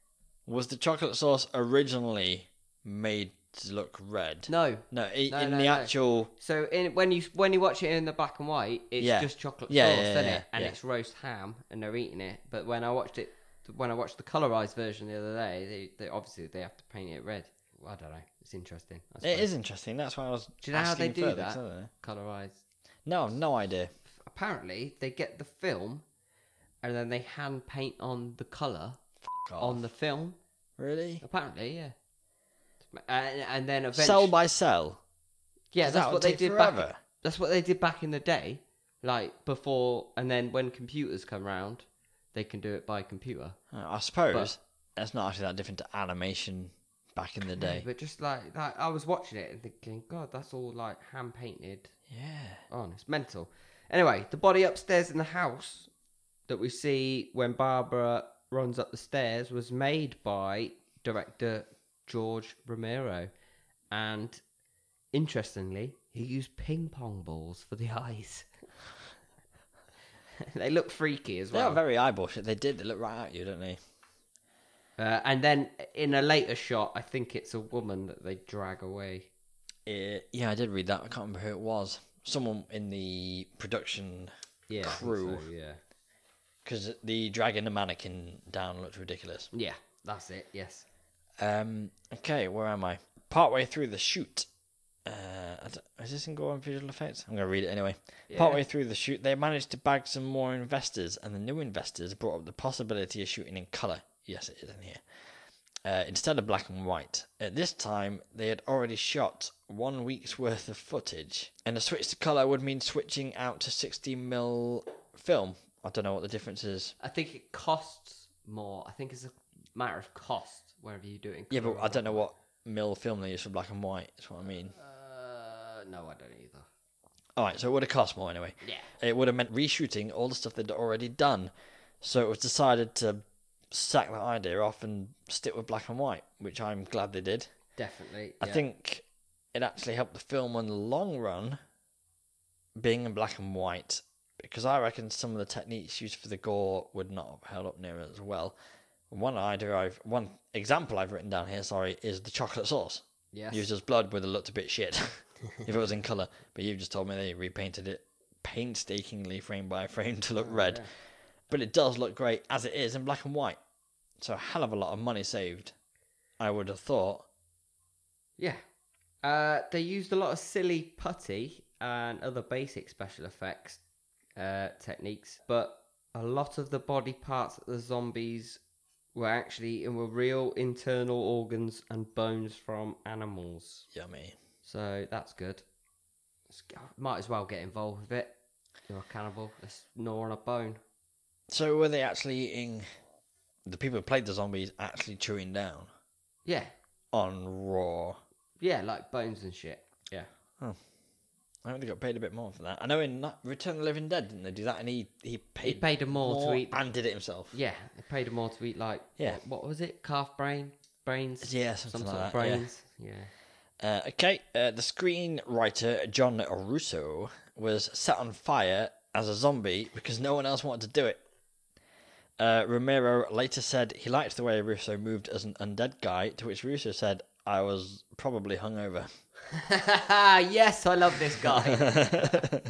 Speaker 3: Was the chocolate sauce originally made to look red?
Speaker 2: No.
Speaker 3: No, i-
Speaker 2: No,
Speaker 3: in
Speaker 2: no,
Speaker 3: the
Speaker 2: no.
Speaker 3: actual...
Speaker 2: So in, when you when you watch it in the black and white, it's
Speaker 3: Yeah.
Speaker 2: just chocolate
Speaker 3: Yeah,
Speaker 2: sauce,
Speaker 3: yeah,
Speaker 2: isn't
Speaker 3: yeah,
Speaker 2: it? And
Speaker 3: yeah.
Speaker 2: it's roast ham, and they're eating it. But when I watched it, when I watched the colorized version the other day, they, they obviously they have to paint it red. I don't know. It's interesting. I
Speaker 3: It
Speaker 2: suppose.
Speaker 3: is interesting. That's why I was
Speaker 2: Do you know how they
Speaker 3: asking
Speaker 2: do
Speaker 3: further,
Speaker 2: that?
Speaker 3: 'cause I don't know.
Speaker 2: Colorized.
Speaker 3: No, I've no idea.
Speaker 2: Apparently, they get the film, and then they hand paint on the color
Speaker 3: God.
Speaker 2: on the film.
Speaker 3: Really?
Speaker 2: Apparently, yeah. And, and then eventually,
Speaker 3: Cell by cell?
Speaker 2: yeah,
Speaker 3: 'Cause
Speaker 2: that's
Speaker 3: that
Speaker 2: what
Speaker 3: would
Speaker 2: they
Speaker 3: take
Speaker 2: did
Speaker 3: forever.
Speaker 2: back. That's what they did back in the day, like before. And then when computers come round, they can do it by computer.
Speaker 3: Uh, I suppose
Speaker 2: But-
Speaker 3: that's not actually that different to animation back in the day.
Speaker 2: But just like, like I was watching it and thinking, God, that's all like hand painted
Speaker 3: Yeah.
Speaker 2: on. It's mental. Anyway, the body upstairs in the house that we see when Barbara runs up the stairs was made by director George Romero, and interestingly, he used ping pong balls for the eyes. They look freaky as
Speaker 3: They
Speaker 2: well.
Speaker 3: are very eyeball shit. They did. They look right at you, don't they?
Speaker 2: Uh, and then in a later shot, I think it's a woman that they drag away.
Speaker 3: Uh, yeah, I did read that. I can't remember who it was. Someone in the production
Speaker 2: Yeah, I think
Speaker 3: crew.
Speaker 2: so, yeah,
Speaker 3: Because the dragging the mannequin down looked ridiculous.
Speaker 2: yeah, that's it. Yes.
Speaker 3: Um. Okay, where am I? Partway through the shoot. Uh, I don't- is this in Go on Visual Effects? I'm going to read it anyway.
Speaker 2: Yeah.
Speaker 3: Partway through the shoot, they managed to bag some more investors, and the new investors brought up the possibility of shooting in colour. Yes, it is in here. Uh, instead of black and white. At this time, they had already shot one week's worth of footage, and a switch to colour would mean switching out to sixty millimeter film. I don't know what the difference is.
Speaker 2: I think it costs more. I think it's a matter of cost wherever you do it. In
Speaker 3: Yeah, but
Speaker 2: colour
Speaker 3: I
Speaker 2: or
Speaker 3: don't know
Speaker 2: black.
Speaker 3: what mil film they use for black and white. That's what I mean.
Speaker 2: Uh, no, I don't either.
Speaker 3: All right, so it would have cost more anyway.
Speaker 2: Yeah.
Speaker 3: It would have meant reshooting all the stuff they'd already done. So it was decided to sack that idea off and stick with black and white, which I'm glad they did.
Speaker 2: Definitely.
Speaker 3: I
Speaker 2: yeah.
Speaker 3: think it actually helped the film in the long run being in black and white, because I reckon some of the techniques used for the gore would not have held up near as well. One idea I've, one example I've written down here, sorry, is the chocolate sauce.
Speaker 2: Yes.
Speaker 3: Used as blood would have looked a bit shit if it was in colour. But you've just told me they repainted it painstakingly, frame by frame, to look red.
Speaker 2: yeah.
Speaker 3: But it does look great as it is in black and white. So a hell of a lot of money saved, I would have thought.
Speaker 2: Yeah. Uh, they used a lot of silly putty and other basic special effects uh, techniques, but a lot of the body parts of the zombies were actually in were real internal organs and bones from animals.
Speaker 3: Yummy.
Speaker 2: So that's good. It's- Might as well get involved with it. You're a cannibal. Let's gnaw on a bone.
Speaker 3: So were they actually eating... The people who played the zombies actually chewing down
Speaker 2: Yeah.
Speaker 3: on raw...
Speaker 2: Yeah, like bones and shit. Yeah.
Speaker 3: I think they got paid a bit more for that. I know in that Return of the Living Dead, didn't they do that? And he, he paid,
Speaker 2: He paid them more, to eat.
Speaker 3: and did it himself.
Speaker 2: Yeah, they paid them more to eat like
Speaker 3: Yeah.
Speaker 2: What, what was it? Calf brain, brains.
Speaker 3: Yeah, something
Speaker 2: some
Speaker 3: like
Speaker 2: sort of
Speaker 3: that, yeah.
Speaker 2: brains. Yeah.
Speaker 3: Uh, okay, uh, the screenwriter John Russo was set on fire as a zombie because no one else wanted to do it. Uh, Romero later said he liked the way Russo moved as an undead guy, to which Russo said, I was probably hungover.
Speaker 2: Yes, I love this guy.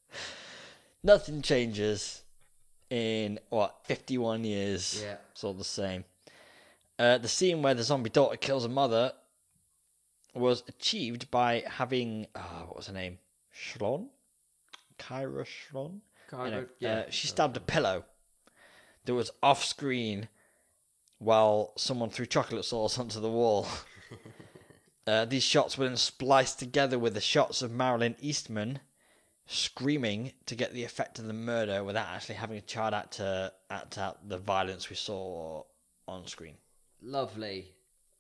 Speaker 3: Nothing changes in, what, fifty-one years.
Speaker 2: Yeah.
Speaker 3: It's all the same. Uh, the scene where the zombie daughter kills her mother was achieved by having, uh, what was her name? Shlon? Kyra Shlon?
Speaker 2: Kind
Speaker 3: You know,
Speaker 2: of, yeah.
Speaker 3: uh, she stabbed a pillow that was off screen while someone threw chocolate sauce onto the wall. uh, these shots were then spliced together with the shots of Marilyn Eastman screaming to get the effect of the murder without actually having a child act to act out the violence we saw on screen.
Speaker 2: Lovely.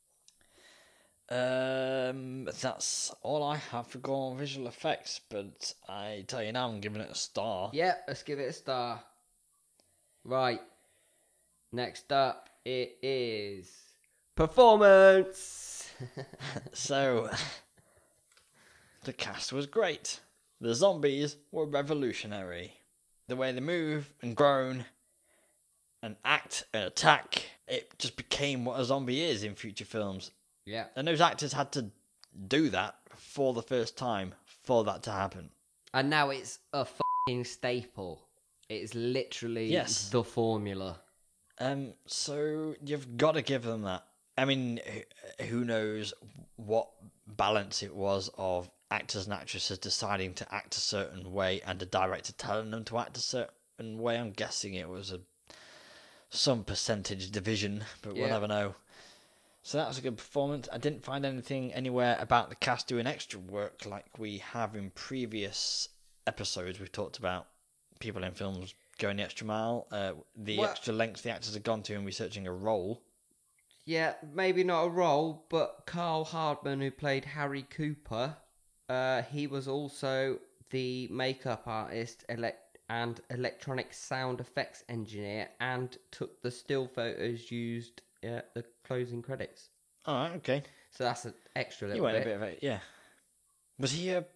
Speaker 3: Um, that's all I have for Go on Visual Effects, but I tell you now, I'm giving it a star.
Speaker 2: Yeah, let's give it a star. Right. Next up, it is performance.
Speaker 3: So, the cast was great. The zombies were revolutionary. The way they move and groan and act and attack, it just became what a zombie is in future films.
Speaker 2: Yeah.
Speaker 3: And those actors had to do that for the first time for that to happen.
Speaker 2: And now it's a fucking staple. It's literally
Speaker 3: Yes.
Speaker 2: the formula.
Speaker 3: Um, so you've got to give them that. I mean, who knows what balance it was of actors and actresses deciding to act a certain way and the director telling them to act a certain way. I'm guessing it was a some percentage division, but we'll
Speaker 2: Yeah.
Speaker 3: never know. So that was a good performance. I didn't find anything anywhere about the cast doing extra work like we have in previous episodes. We've talked about people in films going the extra mile, uh, the
Speaker 2: Well-
Speaker 3: extra lengths the actors have gone to in researching a role.
Speaker 2: Yeah, maybe not a role, but Carl Hardman, who played Harry Cooper, uh, he was also the makeup artist elect- and electronic sound effects engineer and took the still photos used at the closing credits.
Speaker 3: All right, okay.
Speaker 2: So that's an extra
Speaker 3: He
Speaker 2: little
Speaker 3: went
Speaker 2: bit.
Speaker 3: a bit of a yeah. Was he a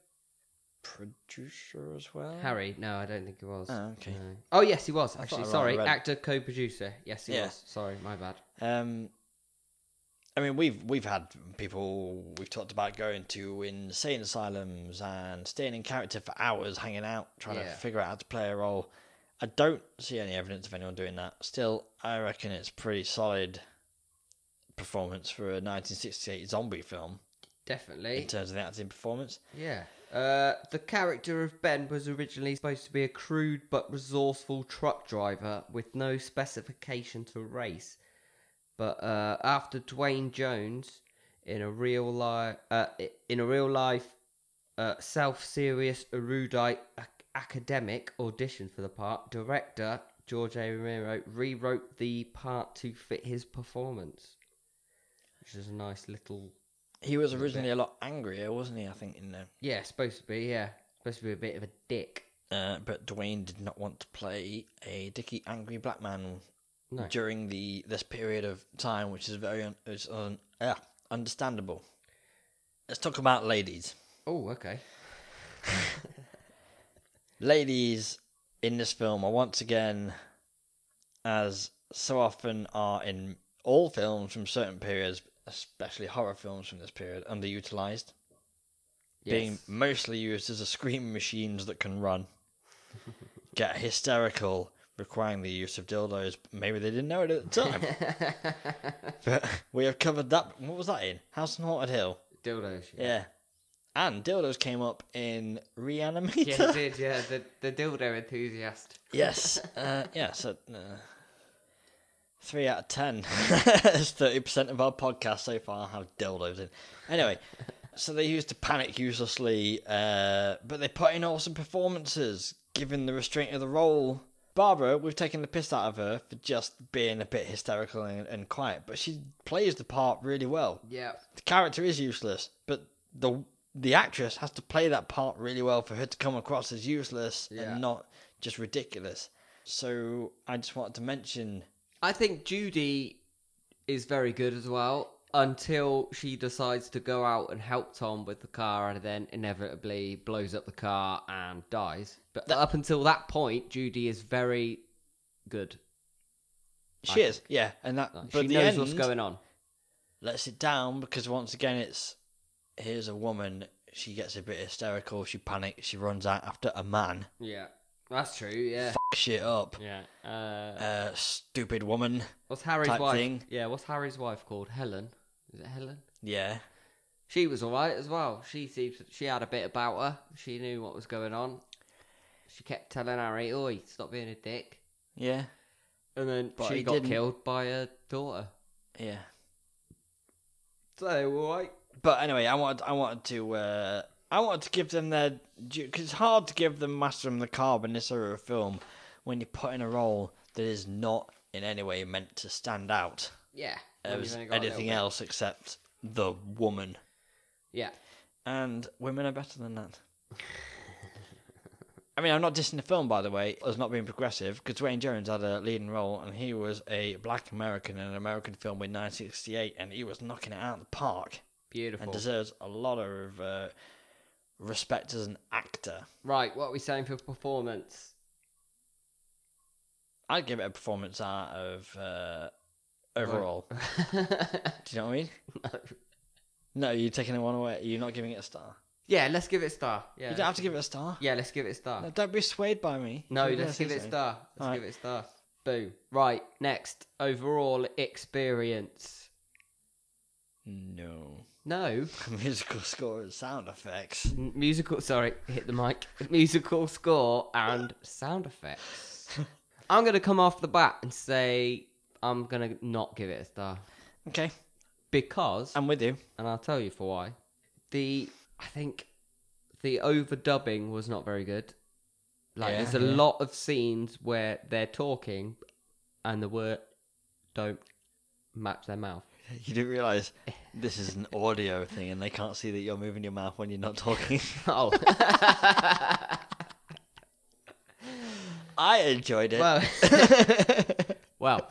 Speaker 3: producer as well?
Speaker 2: Harry, no, I don't think he was.
Speaker 3: Oh, okay.
Speaker 2: No. Oh, yes, he was.
Speaker 3: I
Speaker 2: Actually,
Speaker 3: thought I
Speaker 2: sorry,
Speaker 3: read-
Speaker 2: actor, co-producer. Yes, he
Speaker 3: Yeah.
Speaker 2: was. Sorry, my bad.
Speaker 3: Um, I mean, we've we've had people we've talked about going to insane asylums and staying in character for hours, hanging out, trying
Speaker 2: Yeah.
Speaker 3: to figure out how to play a role. I don't see any evidence of anyone doing that. Still, I reckon it's pretty solid performance for a nineteen sixty-eight zombie film
Speaker 2: Definitely.
Speaker 3: in terms of the acting performance.
Speaker 2: Yeah. Uh, the character of Ben was originally supposed to be a crude but resourceful truck driver with no specification to race. But uh, after Dwayne Jones, in a real life, uh, in a real life, uh, self-serious erudite ac- academic auditioned for the part, director George A. Romero rewrote the part to fit his performance, which is a nice little.
Speaker 3: He was originally a lot angrier, wasn't he? I think in the
Speaker 2: Yeah, supposed to be. Yeah, supposed to be a bit of a dick.
Speaker 3: Uh, but Dwayne did not want to play a dicky, angry black man
Speaker 2: No.
Speaker 3: during the this period of time, which is very un- is un- yeah, understandable. Let's talk about ladies.
Speaker 2: Oh, okay.
Speaker 3: Ladies in this film are once again, as so often are in all films from certain periods, especially horror films from this period, underutilized. Being
Speaker 2: Yes.
Speaker 3: mostly used as a scream machines that can run. Get hysterical, requiring the use of dildos. Maybe they didn't know it at the time. But we have covered that. What was that in? House on Haunted Hill.
Speaker 2: Dildos.
Speaker 3: Yeah. And dildos came up in Reanimator.
Speaker 2: Yeah, it did. Yeah, the the dildo enthusiast.
Speaker 3: Yes. Uh, yeah, so uh, three out of ten. That's thirty percent of our podcast so far have dildos in. Anyway, so they used to panic uselessly, uh, but they put in awesome performances, given the restraint of the role. Barbara, we've taken the piss out of her for just being a bit hysterical and, and quiet, but she plays the part really well.
Speaker 2: Yeah.
Speaker 3: The character is useless, but the the actress has to play that part really well for her to come across as useless
Speaker 2: Yeah.
Speaker 3: and not just ridiculous. So I just wanted to mention,
Speaker 2: I think Judy is very good as well until she decides to go out and help Tom with the car and then inevitably blows up the car and dies. But
Speaker 3: That-
Speaker 2: up until that point, Judy is very good.
Speaker 3: she
Speaker 2: I
Speaker 3: is, yeah, and that.
Speaker 2: Like,
Speaker 3: but
Speaker 2: she
Speaker 3: the
Speaker 2: knows
Speaker 3: end
Speaker 2: what's going on.
Speaker 3: lets it down because once again, it's here's a woman. She gets a bit hysterical. She panics. She runs out after a man.
Speaker 2: Yeah. That's true, yeah.
Speaker 3: F- shit up.
Speaker 2: Yeah. Uh,
Speaker 3: Uh, stupid woman.
Speaker 2: what's Harry's
Speaker 3: type
Speaker 2: wife?
Speaker 3: thing.
Speaker 2: Yeah, what's Harry's wife called? Helen? Is it Helen?
Speaker 3: Yeah.
Speaker 2: She was alright as well. She seems she had a bit about her. She knew what was going on. She kept telling Harry, "Oi, stop being a dick."
Speaker 3: Yeah.
Speaker 2: And then
Speaker 3: But
Speaker 2: she
Speaker 3: he
Speaker 2: got
Speaker 3: didn't.
Speaker 2: killed by her daughter.
Speaker 3: Yeah.
Speaker 2: So they were alright.
Speaker 3: But anyway, I wanted I wanted to uh, I wanted to give them their because it's hard to give them Master and the Carb in this era of film when you put in a role that is not in any way meant to stand out
Speaker 2: Yeah. when you've
Speaker 3: as
Speaker 2: only got a little
Speaker 3: anything
Speaker 2: bit.
Speaker 3: else except the woman.
Speaker 2: Yeah.
Speaker 3: And women are better than that. I mean, I'm not dissing the film, by the way, as not being progressive, because Dwayne Jones had a leading role, and he was a black American in an American film in nineteen sixty-eight, and he was knocking it out of the park,
Speaker 2: Beautiful.
Speaker 3: and deserves a lot of uh, respect as an actor.
Speaker 2: Right, what are we saying for performance?
Speaker 3: I'd give it a performance out of uh, overall. Do you know what I mean?
Speaker 2: No.
Speaker 3: No, you're taking it one away. You're not giving it a star.
Speaker 2: Yeah, let's give it a star. Yeah,
Speaker 3: You don't have to give it a star.
Speaker 2: Yeah, let's give it a star.
Speaker 3: No, don't be swayed by me.
Speaker 2: No,
Speaker 3: You're
Speaker 2: let's
Speaker 3: gonna
Speaker 2: give
Speaker 3: say
Speaker 2: it a
Speaker 3: so.
Speaker 2: star. Let's
Speaker 3: Alright.
Speaker 2: give it a star. Boom. Right, next. Overall experience.
Speaker 3: No.
Speaker 2: No.
Speaker 3: Musical score and sound effects.
Speaker 2: M- musical, sorry, hit the mic. Musical score and sound effects. I'm going to come off the bat and say I'm going to not give it a star.
Speaker 3: Okay,
Speaker 2: Because,
Speaker 3: I'm with you.
Speaker 2: and I'll tell you for why. The, I think the overdubbing was not very good. Like,
Speaker 3: Yeah,
Speaker 2: there's a
Speaker 3: yeah.
Speaker 2: lot of scenes where they're talking and the word don't match their mouth.
Speaker 3: You didn't realise this is an audio thing and they can't see that you're moving your mouth when you're not talking.
Speaker 2: Oh.
Speaker 3: I enjoyed it.
Speaker 2: Well, well.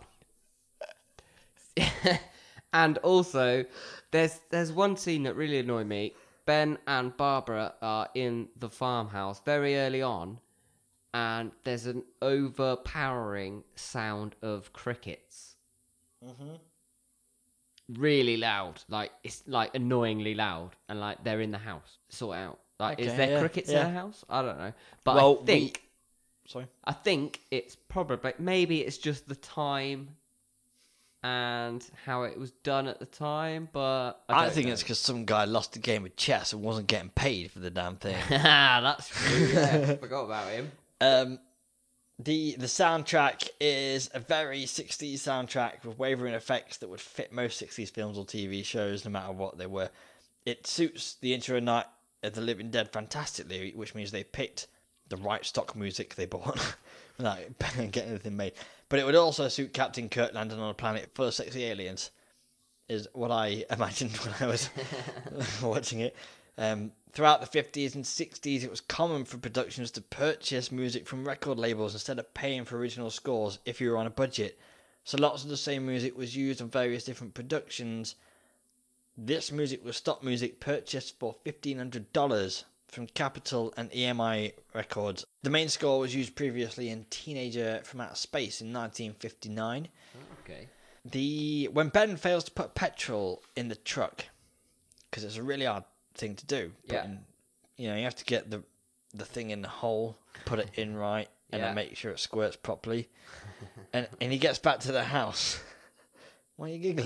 Speaker 2: And also, there's there's one scene that really annoyed me. Ben and Barbara are in the farmhouse very early on, and there's an overpowering sound of crickets.
Speaker 3: Mm-hmm.
Speaker 2: Really loud, like it's like annoyingly loud, and like they're in the house. Sort it out. Like, is
Speaker 3: Okay,
Speaker 2: there
Speaker 3: yeah,
Speaker 2: crickets
Speaker 3: yeah.
Speaker 2: in the house? I don't know, but
Speaker 3: Well,
Speaker 2: I think.
Speaker 3: Sorry.
Speaker 2: I think it's probably maybe it's just the time and how it was done at the time, but I,
Speaker 3: I,
Speaker 2: don't
Speaker 3: think
Speaker 2: know.
Speaker 3: it's because some guy lost a game of chess and wasn't getting paid for the damn thing.
Speaker 2: That's true. Yeah, forgot about him.
Speaker 3: um, the the soundtrack is a very sixties soundtrack with wavering effects that would fit most sixties films or T V shows, no matter what they were. It suits the intro Night of the Living Dead fantastically, which means they picked the right stock music they bought without getting anything made. But it would also suit Captain Kirk landing on a planet full of sexy aliens, is what I imagined when I was watching it. Um, throughout the fifties and sixties, it was common for productions to purchase music from record labels instead of paying for original scores if you were on a budget. So lots of the same music was used on various different productions. This music was stock music purchased for fifteen hundred dollars from Capitol and E M I Records. The main score was used previously in Teenager from Outer Space in nineteen fifty-nine.
Speaker 2: Okay.
Speaker 3: The when Ben fails to put petrol in the truck, because it's a really hard thing to do.
Speaker 2: Yeah.
Speaker 3: Putting, you know, you have to get the the thing in the hole, put it in right, and
Speaker 2: Yeah.
Speaker 3: then make sure it squirts properly. and and he gets back to the house. Why are you giggling?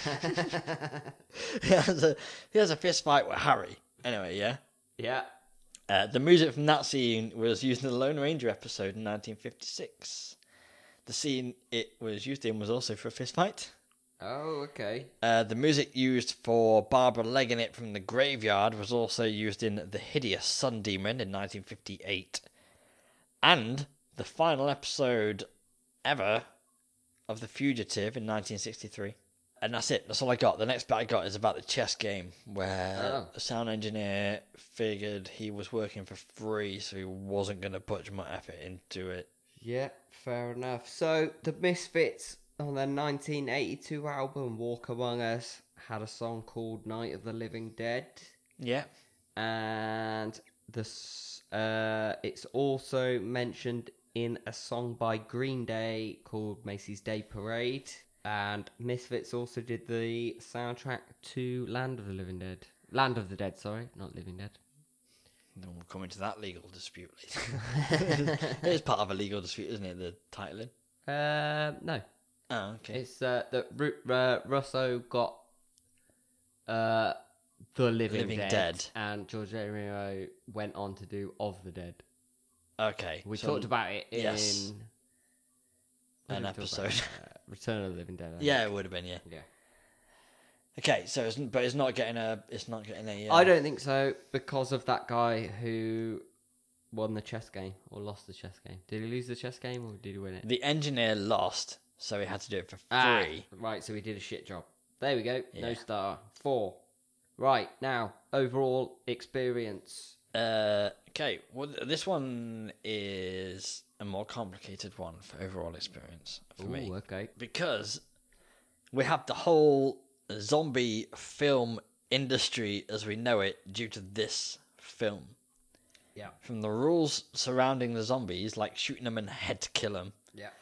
Speaker 3: he has a he has a fist fight with Harry. Anyway, yeah.
Speaker 2: Yeah.
Speaker 3: Uh, the music from that scene was used in the Lone Ranger episode in nineteen fifty-six. The scene it was used in was also for a fist fight.
Speaker 2: Oh, okay.
Speaker 3: Uh, the music used for Barbara legging it from the graveyard was also used in The Hideous Sun Demon in nineteen fifty-eight. And the final episode ever of The Fugitive in nineteen sixty-three. And that's it. That's all I got. The next bit I got is about the chess game, where
Speaker 2: Oh.
Speaker 3: the sound engineer figured he was working for free, so he wasn't going to put much effort into it.
Speaker 2: Yeah, fair enough. So the Misfits on their nineteen eighty-two album Walk Among Us had a song called Night of the Living Dead,
Speaker 3: Yeah.
Speaker 2: and this uh, it's also mentioned in a song by Green Day called Macy's Day Parade. And Misfits also did the soundtrack to Land of the Living Dead. Land of the Dead, sorry, not Living Dead.
Speaker 3: Then we'll come into that legal dispute later. It is part of a legal dispute, isn't it? The titling.
Speaker 2: Uh, no,
Speaker 3: Oh, okay.
Speaker 2: it's uh, that Ru- uh, Russo got uh, the Living,
Speaker 3: Living
Speaker 2: Dead,
Speaker 3: Dead.
Speaker 2: and George A. Romero went on to do Of the Dead.
Speaker 3: Okay.
Speaker 2: We
Speaker 3: so-
Speaker 2: talked about it in
Speaker 3: yes.
Speaker 2: what
Speaker 3: An
Speaker 2: did we talk
Speaker 3: episode.
Speaker 2: about? Uh, Return of the Living Dead. I
Speaker 3: Yeah,
Speaker 2: think.
Speaker 3: it would have been. Yeah.
Speaker 2: yeah.
Speaker 3: Okay, so it's, but it's not getting a. It's not getting a. Uh,
Speaker 2: I don't think so because of that guy who won the chess game or lost the chess game. Did he lose the chess game or did he win it?
Speaker 3: The engineer lost, so he had to do it for
Speaker 2: Ah,
Speaker 3: free.
Speaker 2: right, so he did a shit job. There we go. No
Speaker 3: Yeah.
Speaker 2: star. Four. Right, now, overall experience.
Speaker 3: Uh, okay, well, th- this one is a more complicated one for overall experience for me.
Speaker 2: Ooh, okay.
Speaker 3: Because we have the whole zombie film industry as we know it due to this film.
Speaker 2: Yeah.
Speaker 3: From the rules surrounding the zombies, like shooting them in the head to kill them,
Speaker 2: Yeah.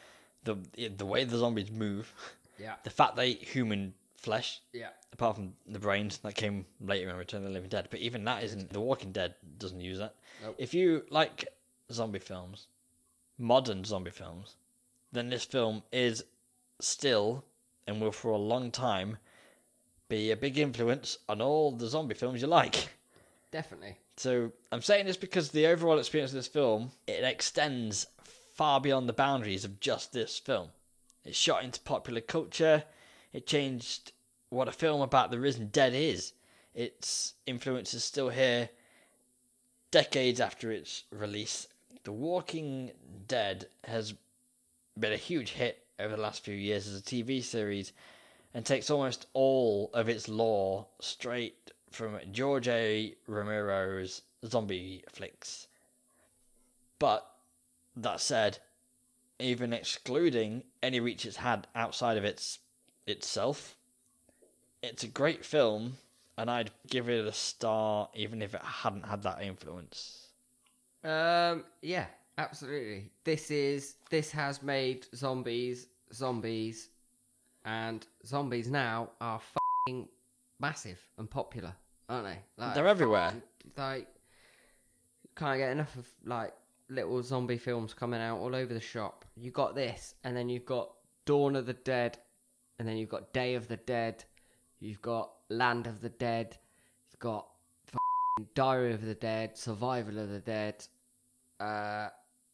Speaker 3: the the way the zombies move,
Speaker 2: Yeah.
Speaker 3: the fact they eat human flesh,
Speaker 2: Yeah.
Speaker 3: apart from the brains that came later in Return of the Living Dead. But even that isn't. The Walking Dead doesn't use that.
Speaker 2: Nope.
Speaker 3: If you like zombie films, modern zombie films, then this film is still, and will for a long time, be a big influence on all the zombie films you like.
Speaker 2: Definitely.
Speaker 3: So I'm saying this because the overall experience of this film, it extends far beyond the boundaries of just this film. It shot into popular culture. It changed what a film about the risen dead is. Its influence is still here decades after its release. The Walking Dead has been a huge hit over the last few years as a T V series and takes almost all of its lore straight from George A. Romero's zombie flicks. But, that said, even excluding any reach it's had outside of its itself, it's a great film, and I'd give it a star even if it hadn't had that influence.
Speaker 2: Um, yeah, absolutely. This is this has made zombies zombies, and zombies now are fucking massive and popular, aren't they? Like,
Speaker 3: They're everywhere.
Speaker 2: Like, can't get enough of like little zombie films coming out all over the shop. You got this, and then you've got Dawn of the Dead, and then you've got Day of the Dead, you've got Land of the Dead, you've got fucking Diary of the Dead, Survival of the Dead. Uh,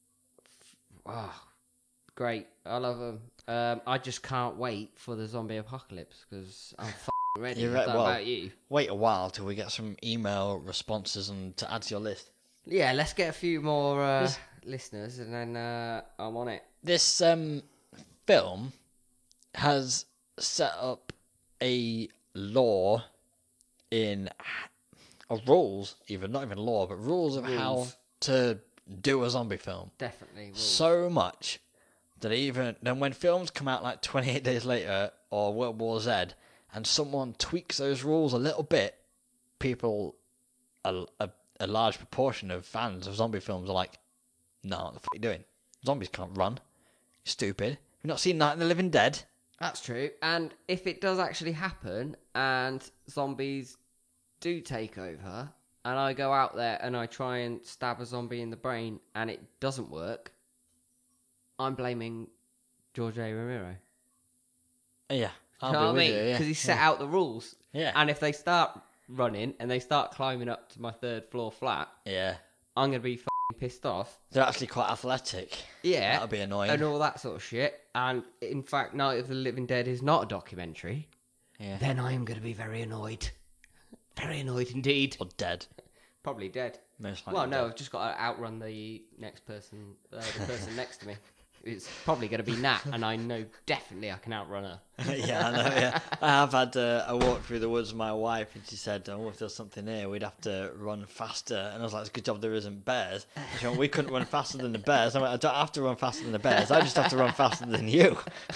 Speaker 2: oh, great! I love them. Um, I just can't wait for the zombie apocalypse because I'm fucking ready.
Speaker 3: You're
Speaker 2: I
Speaker 3: right,
Speaker 2: don't know
Speaker 3: well-
Speaker 2: about you?
Speaker 3: Wait a while till we get some email responses and to add to your list.
Speaker 2: Yeah, let's get a few more uh,
Speaker 3: This-
Speaker 2: listeners, and then uh, I'm on it.
Speaker 3: This um, film has set up a law in or rules, even not even law, but rules of how
Speaker 2: Rules.
Speaker 3: to do a zombie film.
Speaker 2: Definitely. Rules.
Speaker 3: So much that even then, when films come out like twenty-eight days later or World War Z, and someone tweaks those rules a little bit, people, a, a, a large proportion of fans of zombie films are like, "No, what the fuck are you doing? Zombies can't run. You're stupid. You've not seen Night of the Living Dead."
Speaker 2: That's true. And if it does actually happen, and zombies do take over, and I go out there and I try and stab a zombie in the brain, and it doesn't work, I'm blaming George A. Romero.
Speaker 3: Yeah, I'll
Speaker 2: Do you know what I
Speaker 3: be with
Speaker 2: mean?
Speaker 3: you, yeah.
Speaker 2: Because he set out the rules.
Speaker 3: Yeah.
Speaker 2: And if they start running and they start climbing up to my third floor flat,
Speaker 3: Yeah,
Speaker 2: I'm going to be f***ing pissed off.
Speaker 3: they're actually quite athletic.
Speaker 2: Yeah.
Speaker 3: That'll be annoying.
Speaker 2: And all that sort of shit. And in fact, Night of the Living Dead is not a documentary.
Speaker 3: Yeah,
Speaker 2: Then I am going to be very annoyed. Very annoyed indeed.
Speaker 3: or dead.
Speaker 2: Probably dead.
Speaker 3: Most likely
Speaker 2: Well, no,
Speaker 3: dead.
Speaker 2: I've just got to outrun the next person, uh, the person next to me. It's probably going to be Nat, and I know definitely I can outrun her.
Speaker 3: Yeah, I know. Yeah, I have had uh, a walk through the woods with my wife, and she said, "Oh, if there's something here, we'd have to run faster." And I was like, "It's a good job there isn't bears." She went, "We couldn't run faster than the bears." I went, "I don't have to run faster than the bears. I just have to run faster than you."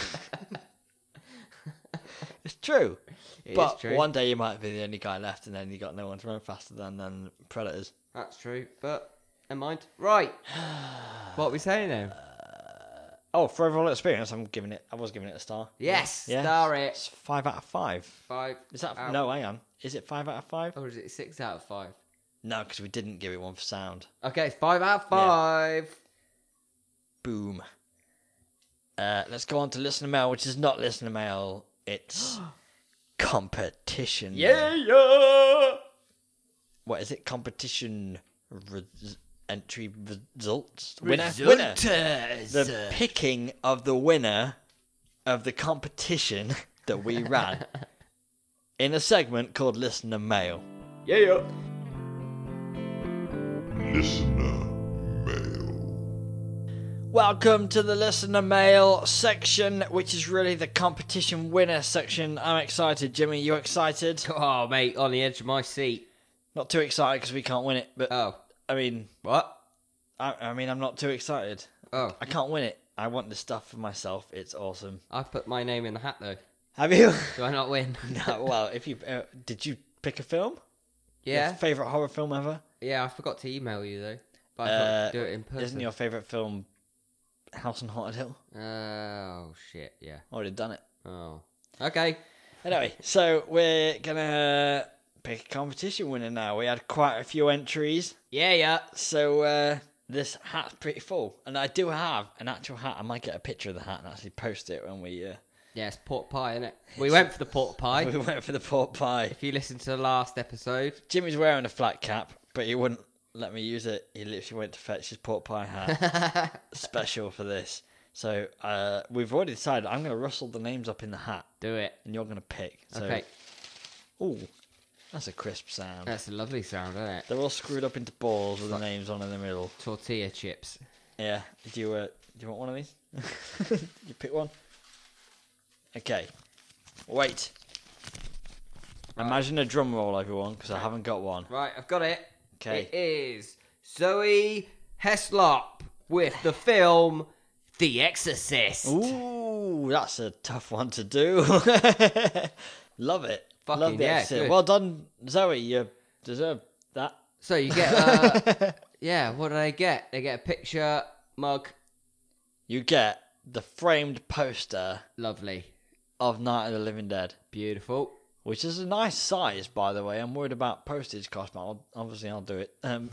Speaker 3: It's true.
Speaker 2: It
Speaker 3: but
Speaker 2: is true.
Speaker 3: one day you might be the only guy left, and then you got no one to run faster than than predators.
Speaker 2: That's true, but never mind. Right. What are we saying now?
Speaker 3: Oh, for overall experience, I'm giving it. I was giving it a star.
Speaker 2: Yes,
Speaker 3: Yeah.
Speaker 2: star it.
Speaker 3: It's five out of five.
Speaker 2: Five.
Speaker 3: Is that
Speaker 2: out-
Speaker 3: no? Hang on. Is it five out of five?
Speaker 2: Or is it six out of five?
Speaker 3: No, because we didn't give it one for sound.
Speaker 2: Okay, five out of five.
Speaker 3: Boom. Uh, let's go on to listener mail, which is not listener mail. It's competition.
Speaker 2: yeah.
Speaker 3: What is it? Competition res- entry results. Winner. Winner. The picking of the winner of the competition that we ran in a segment called Listener Mail.
Speaker 2: Yeah.
Speaker 4: Listener mail.
Speaker 3: Welcome to the Listener Mail section, which is really the competition winner section. I'm excited, Jimmy. You excited?
Speaker 2: Oh, mate, on the edge of my seat.
Speaker 3: Not too excited because we can't win it, but
Speaker 2: Oh,
Speaker 3: I mean,
Speaker 2: what?
Speaker 3: I, I mean, I'm not too excited.
Speaker 2: Oh,
Speaker 3: I can't win it. I want this stuff for myself. It's awesome.
Speaker 2: I've put my name in the hat, though.
Speaker 3: Have you?
Speaker 2: Do I not win?
Speaker 3: No. Well, if you uh, did, you pick a film?
Speaker 2: Yeah.
Speaker 3: Your favorite horror film ever?
Speaker 2: Yeah, I forgot to email you, though. But I
Speaker 3: Uh,
Speaker 2: thought to do it in person.
Speaker 3: Isn't your favorite film House on Haunted Hill.
Speaker 2: Oh, shit, yeah.
Speaker 3: Already done it.
Speaker 2: Oh. Okay.
Speaker 3: Anyway, so we're gonna pick a competition winner now. We had quite a few entries,
Speaker 2: Yeah, yeah.
Speaker 3: so uh, this hat's pretty full. And I do have an actual hat. I might get a picture of the hat and actually post it when we... Uh,
Speaker 2: Yeah, it's pork pie, isn't it? We went for the pork pie.
Speaker 3: we went for the pork pie.
Speaker 2: If you listen to the last episode.
Speaker 3: Jimmy's wearing a flat cap, but he wouldn't let me use it. He literally went to fetch his pork pie hat. Special for this. So uh, we've already decided I'm going to rustle the names up in the hat.
Speaker 2: Do it.
Speaker 3: And you're going to pick. So,
Speaker 2: Okay.
Speaker 3: Ooh, that's a crisp sound.
Speaker 2: That's a lovely sound, isn't it?
Speaker 3: They're all screwed up into balls with the names on in the middle.
Speaker 2: Tortilla chips.
Speaker 3: Yeah. Do you, uh, do you want one of these? You pick one? Okay. Wait. Imagine a drum roll, everyone, because I haven't got one.
Speaker 2: Right, I've got it.
Speaker 3: Okay.
Speaker 2: It is Zoe Heslop with the film The Exorcist.
Speaker 3: Ooh, that's a tough one to do. Love it.
Speaker 2: Fucking
Speaker 3: Love the
Speaker 2: yeah,
Speaker 3: exit.
Speaker 2: good.
Speaker 3: Well done, Zoe. You deserve that.
Speaker 2: So you get, uh, yeah, what do they get? They get a picture, mug.
Speaker 3: You get the framed poster
Speaker 2: Lovely.
Speaker 3: of Night of the Living Dead,
Speaker 2: Beautiful.
Speaker 3: which is a nice size, by the way. I'm worried about postage cost, but I'll, obviously I'll do it. Um,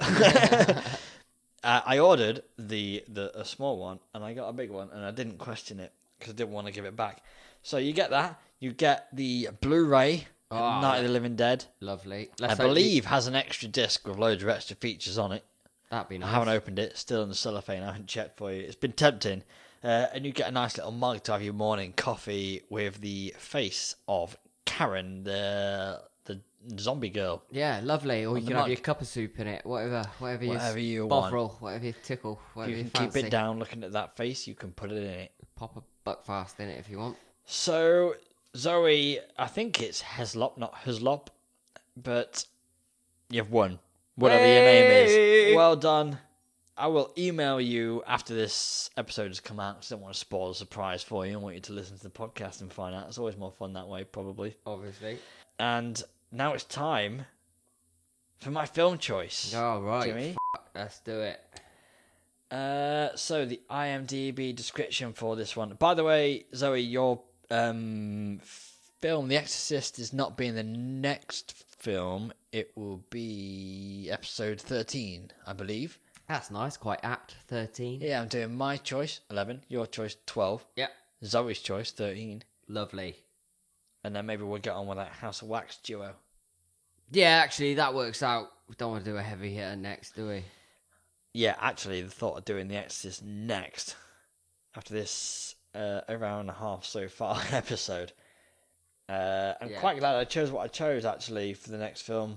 Speaker 3: uh, I ordered the, the a small one, and I got a big one, and I didn't question it because I didn't want to give it back. So you get that. You get the Blu-ray of
Speaker 2: Oh,
Speaker 3: Night of the Living Dead.
Speaker 2: Lovely.
Speaker 3: I
Speaker 2: Let's hope you-
Speaker 3: believe has an extra disc with loads of extra features on it.
Speaker 2: That'd be nice.
Speaker 3: I haven't opened it. Still in the cellophane. I haven't checked for you. It's been tempting. Uh, and you get a nice little mug to have your morning coffee with the face of Karen, the the zombie girl.
Speaker 2: Yeah, lovely. Or you
Speaker 3: the
Speaker 2: can have
Speaker 3: mug.
Speaker 2: your cup of soup in it. Whatever. Whatever,
Speaker 3: Whatever you
Speaker 2: you
Speaker 3: want.
Speaker 2: bovril, whatever you tickle. Whatever
Speaker 3: You
Speaker 2: you,
Speaker 3: can keep
Speaker 2: fancy.
Speaker 3: it down looking at that face. You can put it in it.
Speaker 2: Pop a buckfast in it if you want.
Speaker 3: So, Zoe, I think it's Heslop, not Heslop, but you've won. Whatever your name
Speaker 2: Hey!
Speaker 3: is. Well done. I will email you after this episode has come out because I don't want to spoil the surprise for you. I want you to listen to the podcast and find out. It's always more fun that way, probably.
Speaker 2: Obviously.
Speaker 3: And now it's time for my film choice.
Speaker 2: Oh, right.
Speaker 3: Jimmy.
Speaker 2: Fuck, let's do it.
Speaker 3: Uh, so the IMDb description for this one. By the way, Zoe, your um, film, The Exorcist, is not being the next film. It will be episode thirteen, I believe.
Speaker 2: That's nice. Quite apt. thirteen.
Speaker 3: Yeah, I'm doing my choice, eleven. Your choice, twelve.
Speaker 2: Yep.
Speaker 3: Zoe's choice, thirteen.
Speaker 2: Lovely.
Speaker 3: And then maybe we'll get on with that House of Wax duo.
Speaker 2: Yeah, actually, that works out. We don't want to do a heavy hitter next, do we?
Speaker 3: Yeah, actually, the thought of doing The Exorcist next, after this uh, hour and a half so far episode, uh, I'm
Speaker 2: Yeah.
Speaker 3: quite glad I chose what I chose, actually, for the next film.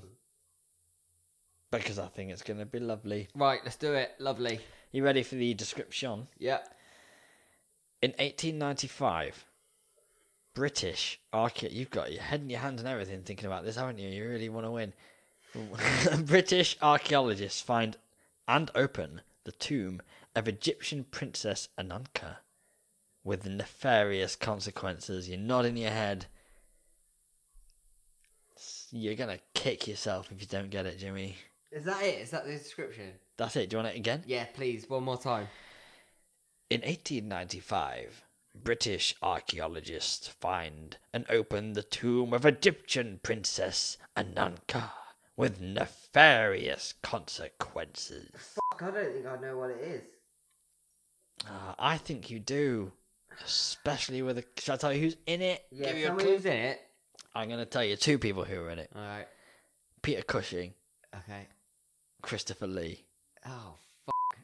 Speaker 3: Because I think it's going to be lovely.
Speaker 2: Right, let's do it. Lovely.
Speaker 3: You ready for the description?
Speaker 2: Yep.
Speaker 3: In eighteen ninety-five, British archae... You've got your head in your hands and everything thinking about this, haven't you? You really want to win. British archaeologists find and open the tomb of Egyptian princess Ananka with nefarious consequences. You're nodding your head. You're going to kick yourself if you don't get it, Jimmy.
Speaker 2: Is that it? Is that the description?
Speaker 3: That's it. Do you want it again?
Speaker 2: Yeah, please. One more time.
Speaker 3: In eighteen ninety-five, British archaeologists find and open the tomb of Egyptian princess Ananka with nefarious consequences.
Speaker 2: Fuck, I don't think I know what it is.
Speaker 3: Uh, I think you do. Especially with a... Shall I tell you who's in it?
Speaker 2: Yeah,
Speaker 3: Give you a
Speaker 2: tell me
Speaker 3: clue?
Speaker 2: who's in it.
Speaker 3: I'm going to tell you two people who are in it.
Speaker 2: Alright.
Speaker 3: Peter Cushing,
Speaker 2: Okay.
Speaker 3: Christopher Lee.
Speaker 2: Oh, fuck.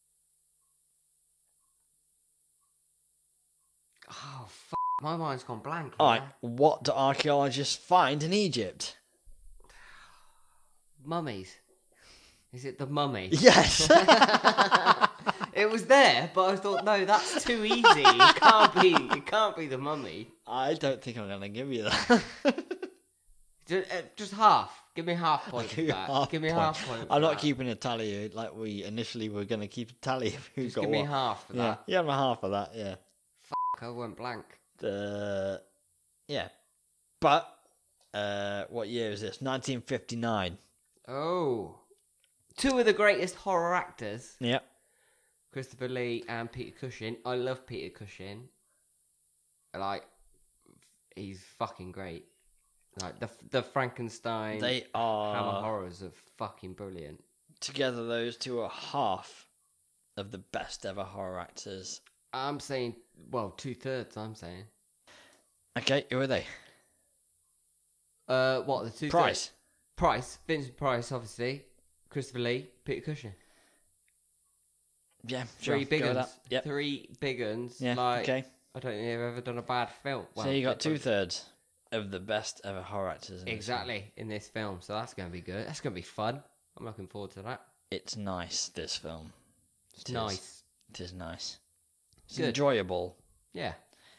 Speaker 2: Oh, fuck. My mind's gone blank.
Speaker 3: Alright,
Speaker 2: here.
Speaker 3: what do archaeologists find in Egypt?
Speaker 2: Mummies. Is it the mummy?
Speaker 3: Yes!
Speaker 2: It was there, but I thought, no, that's too easy. It can't be. It can't be the mummy.
Speaker 3: I don't think I'm going to give you that.
Speaker 2: Just, uh, just half. Give me half point.
Speaker 3: Give you
Speaker 2: for that.
Speaker 3: half
Speaker 2: Give me
Speaker 3: point.
Speaker 2: half point. for
Speaker 3: I'm not
Speaker 2: that.
Speaker 3: keeping a tally like we initially were going to keep a tally of who
Speaker 2: Just
Speaker 3: got
Speaker 2: give me
Speaker 3: what.
Speaker 2: half for
Speaker 3: Yeah,
Speaker 2: that.
Speaker 3: you have a half of that. Yeah,
Speaker 2: Fuck, I went blank.
Speaker 3: the yeah, but uh, what year is this? nineteen fifty-nine.
Speaker 2: Oh, two of the greatest horror actors.
Speaker 3: Yep.
Speaker 2: Christopher Lee and Peter Cushing. I love Peter Cushing. Like, he's fucking great. Like the the Frankenstein,
Speaker 3: They are
Speaker 2: Hammer horrors are fucking brilliant.
Speaker 3: together. Those two are half of the best ever horror actors.
Speaker 2: I'm saying, well, two thirds. I'm saying.
Speaker 3: Okay, who are they?
Speaker 2: Uh, what the two
Speaker 3: Price.
Speaker 2: Price, Vincent Price, obviously. Christopher Lee, Peter Cushing.
Speaker 3: Yeah,
Speaker 2: Three
Speaker 3: sure,
Speaker 2: big
Speaker 3: go with
Speaker 2: uns.
Speaker 3: that. Yep.
Speaker 2: Three big uns.
Speaker 3: Yeah.
Speaker 2: Like,
Speaker 3: Okay.
Speaker 2: I don't think they've ever done a bad film. Well,
Speaker 3: so you got
Speaker 2: they've
Speaker 3: two
Speaker 2: done-
Speaker 3: thirds of the best ever horror actors. In this
Speaker 2: Exactly
Speaker 3: film.
Speaker 2: in this film, so that's going to be good. That's going to be fun. I'm looking forward to that.
Speaker 3: It's nice. This film.
Speaker 2: It's
Speaker 3: It is.
Speaker 2: nice.
Speaker 3: It is nice. It's
Speaker 2: Good.
Speaker 3: enjoyable.
Speaker 2: Yeah.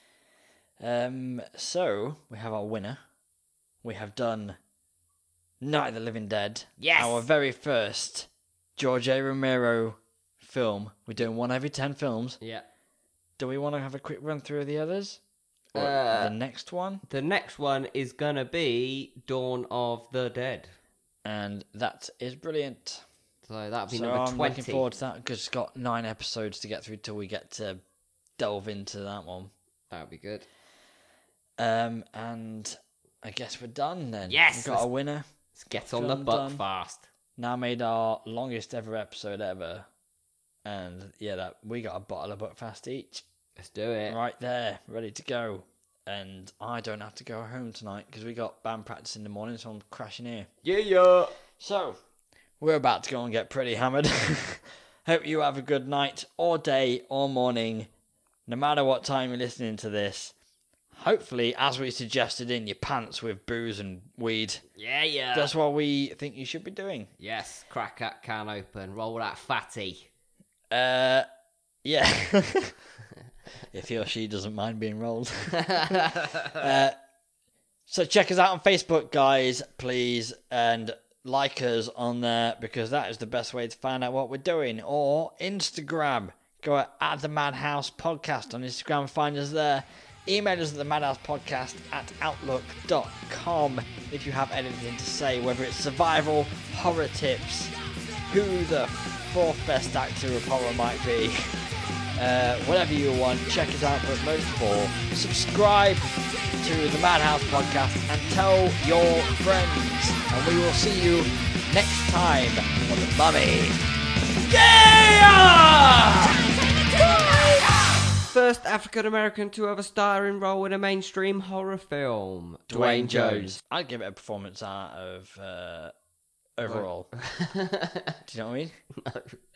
Speaker 3: Um. So we have our winner. We have done Night of the Living Dead.
Speaker 2: Yes!
Speaker 3: Our very first George A. Romero film. We're doing one every ten films.
Speaker 2: Yeah.
Speaker 3: Do we want to have a quick run through of the others? Or
Speaker 2: Uh,
Speaker 3: the next one?
Speaker 2: The next one is going to be Dawn of the Dead.
Speaker 3: And that is brilliant.
Speaker 2: So that'll be
Speaker 3: So
Speaker 2: number
Speaker 3: I'm
Speaker 2: twenty.
Speaker 3: looking forward to that because it's got nine episodes to get through till we get to delve into that one.
Speaker 2: That'll be good.
Speaker 3: Um, and I guess we're done then.
Speaker 2: Yes,
Speaker 3: We've got
Speaker 2: let's-
Speaker 3: a winner.
Speaker 2: Let's get on the
Speaker 3: Done,
Speaker 2: butt
Speaker 3: done.
Speaker 2: fast.
Speaker 3: Now made our longest ever episode ever. And yeah, that we got a bottle of Buckfast each.
Speaker 2: Let's do it.
Speaker 3: Right there, ready to go. And I don't have to go home tonight because we got band practice in the morning, so I'm crashing here.
Speaker 2: Yeah, yeah.
Speaker 3: So, we're about to go and get pretty hammered. Hope you have a good night, or day, or morning, no matter what time you're listening to this. Hopefully, as we suggested, in your pants with booze and weed.
Speaker 2: Yeah, yeah.
Speaker 3: That's what we think you should be doing.
Speaker 2: Yes, crack that can open. Roll that fatty.
Speaker 3: Uh, yeah. If he or she doesn't mind being rolled. uh, so check us out on Facebook, guys, please, and like us on there because that is the best way to find out what we're doing. Or Instagram. Go at, at the Madhouse Podcast on Instagram and find us there. Email us at the Madhouse Podcast at outlook dot com if you have anything to say, whether it's survival, horror tips, who the fourth best actor of horror might be. Uh, whatever you want, check us out. But most of all, subscribe to the Madhouse Podcast and tell your friends. And we will see you next time on The Mummy. Yeah!
Speaker 2: First African American to have a starring role in a mainstream horror film. Dwayne Jones.
Speaker 3: I'd give it a performance out of uh, overall. Do you know what I mean?
Speaker 2: No.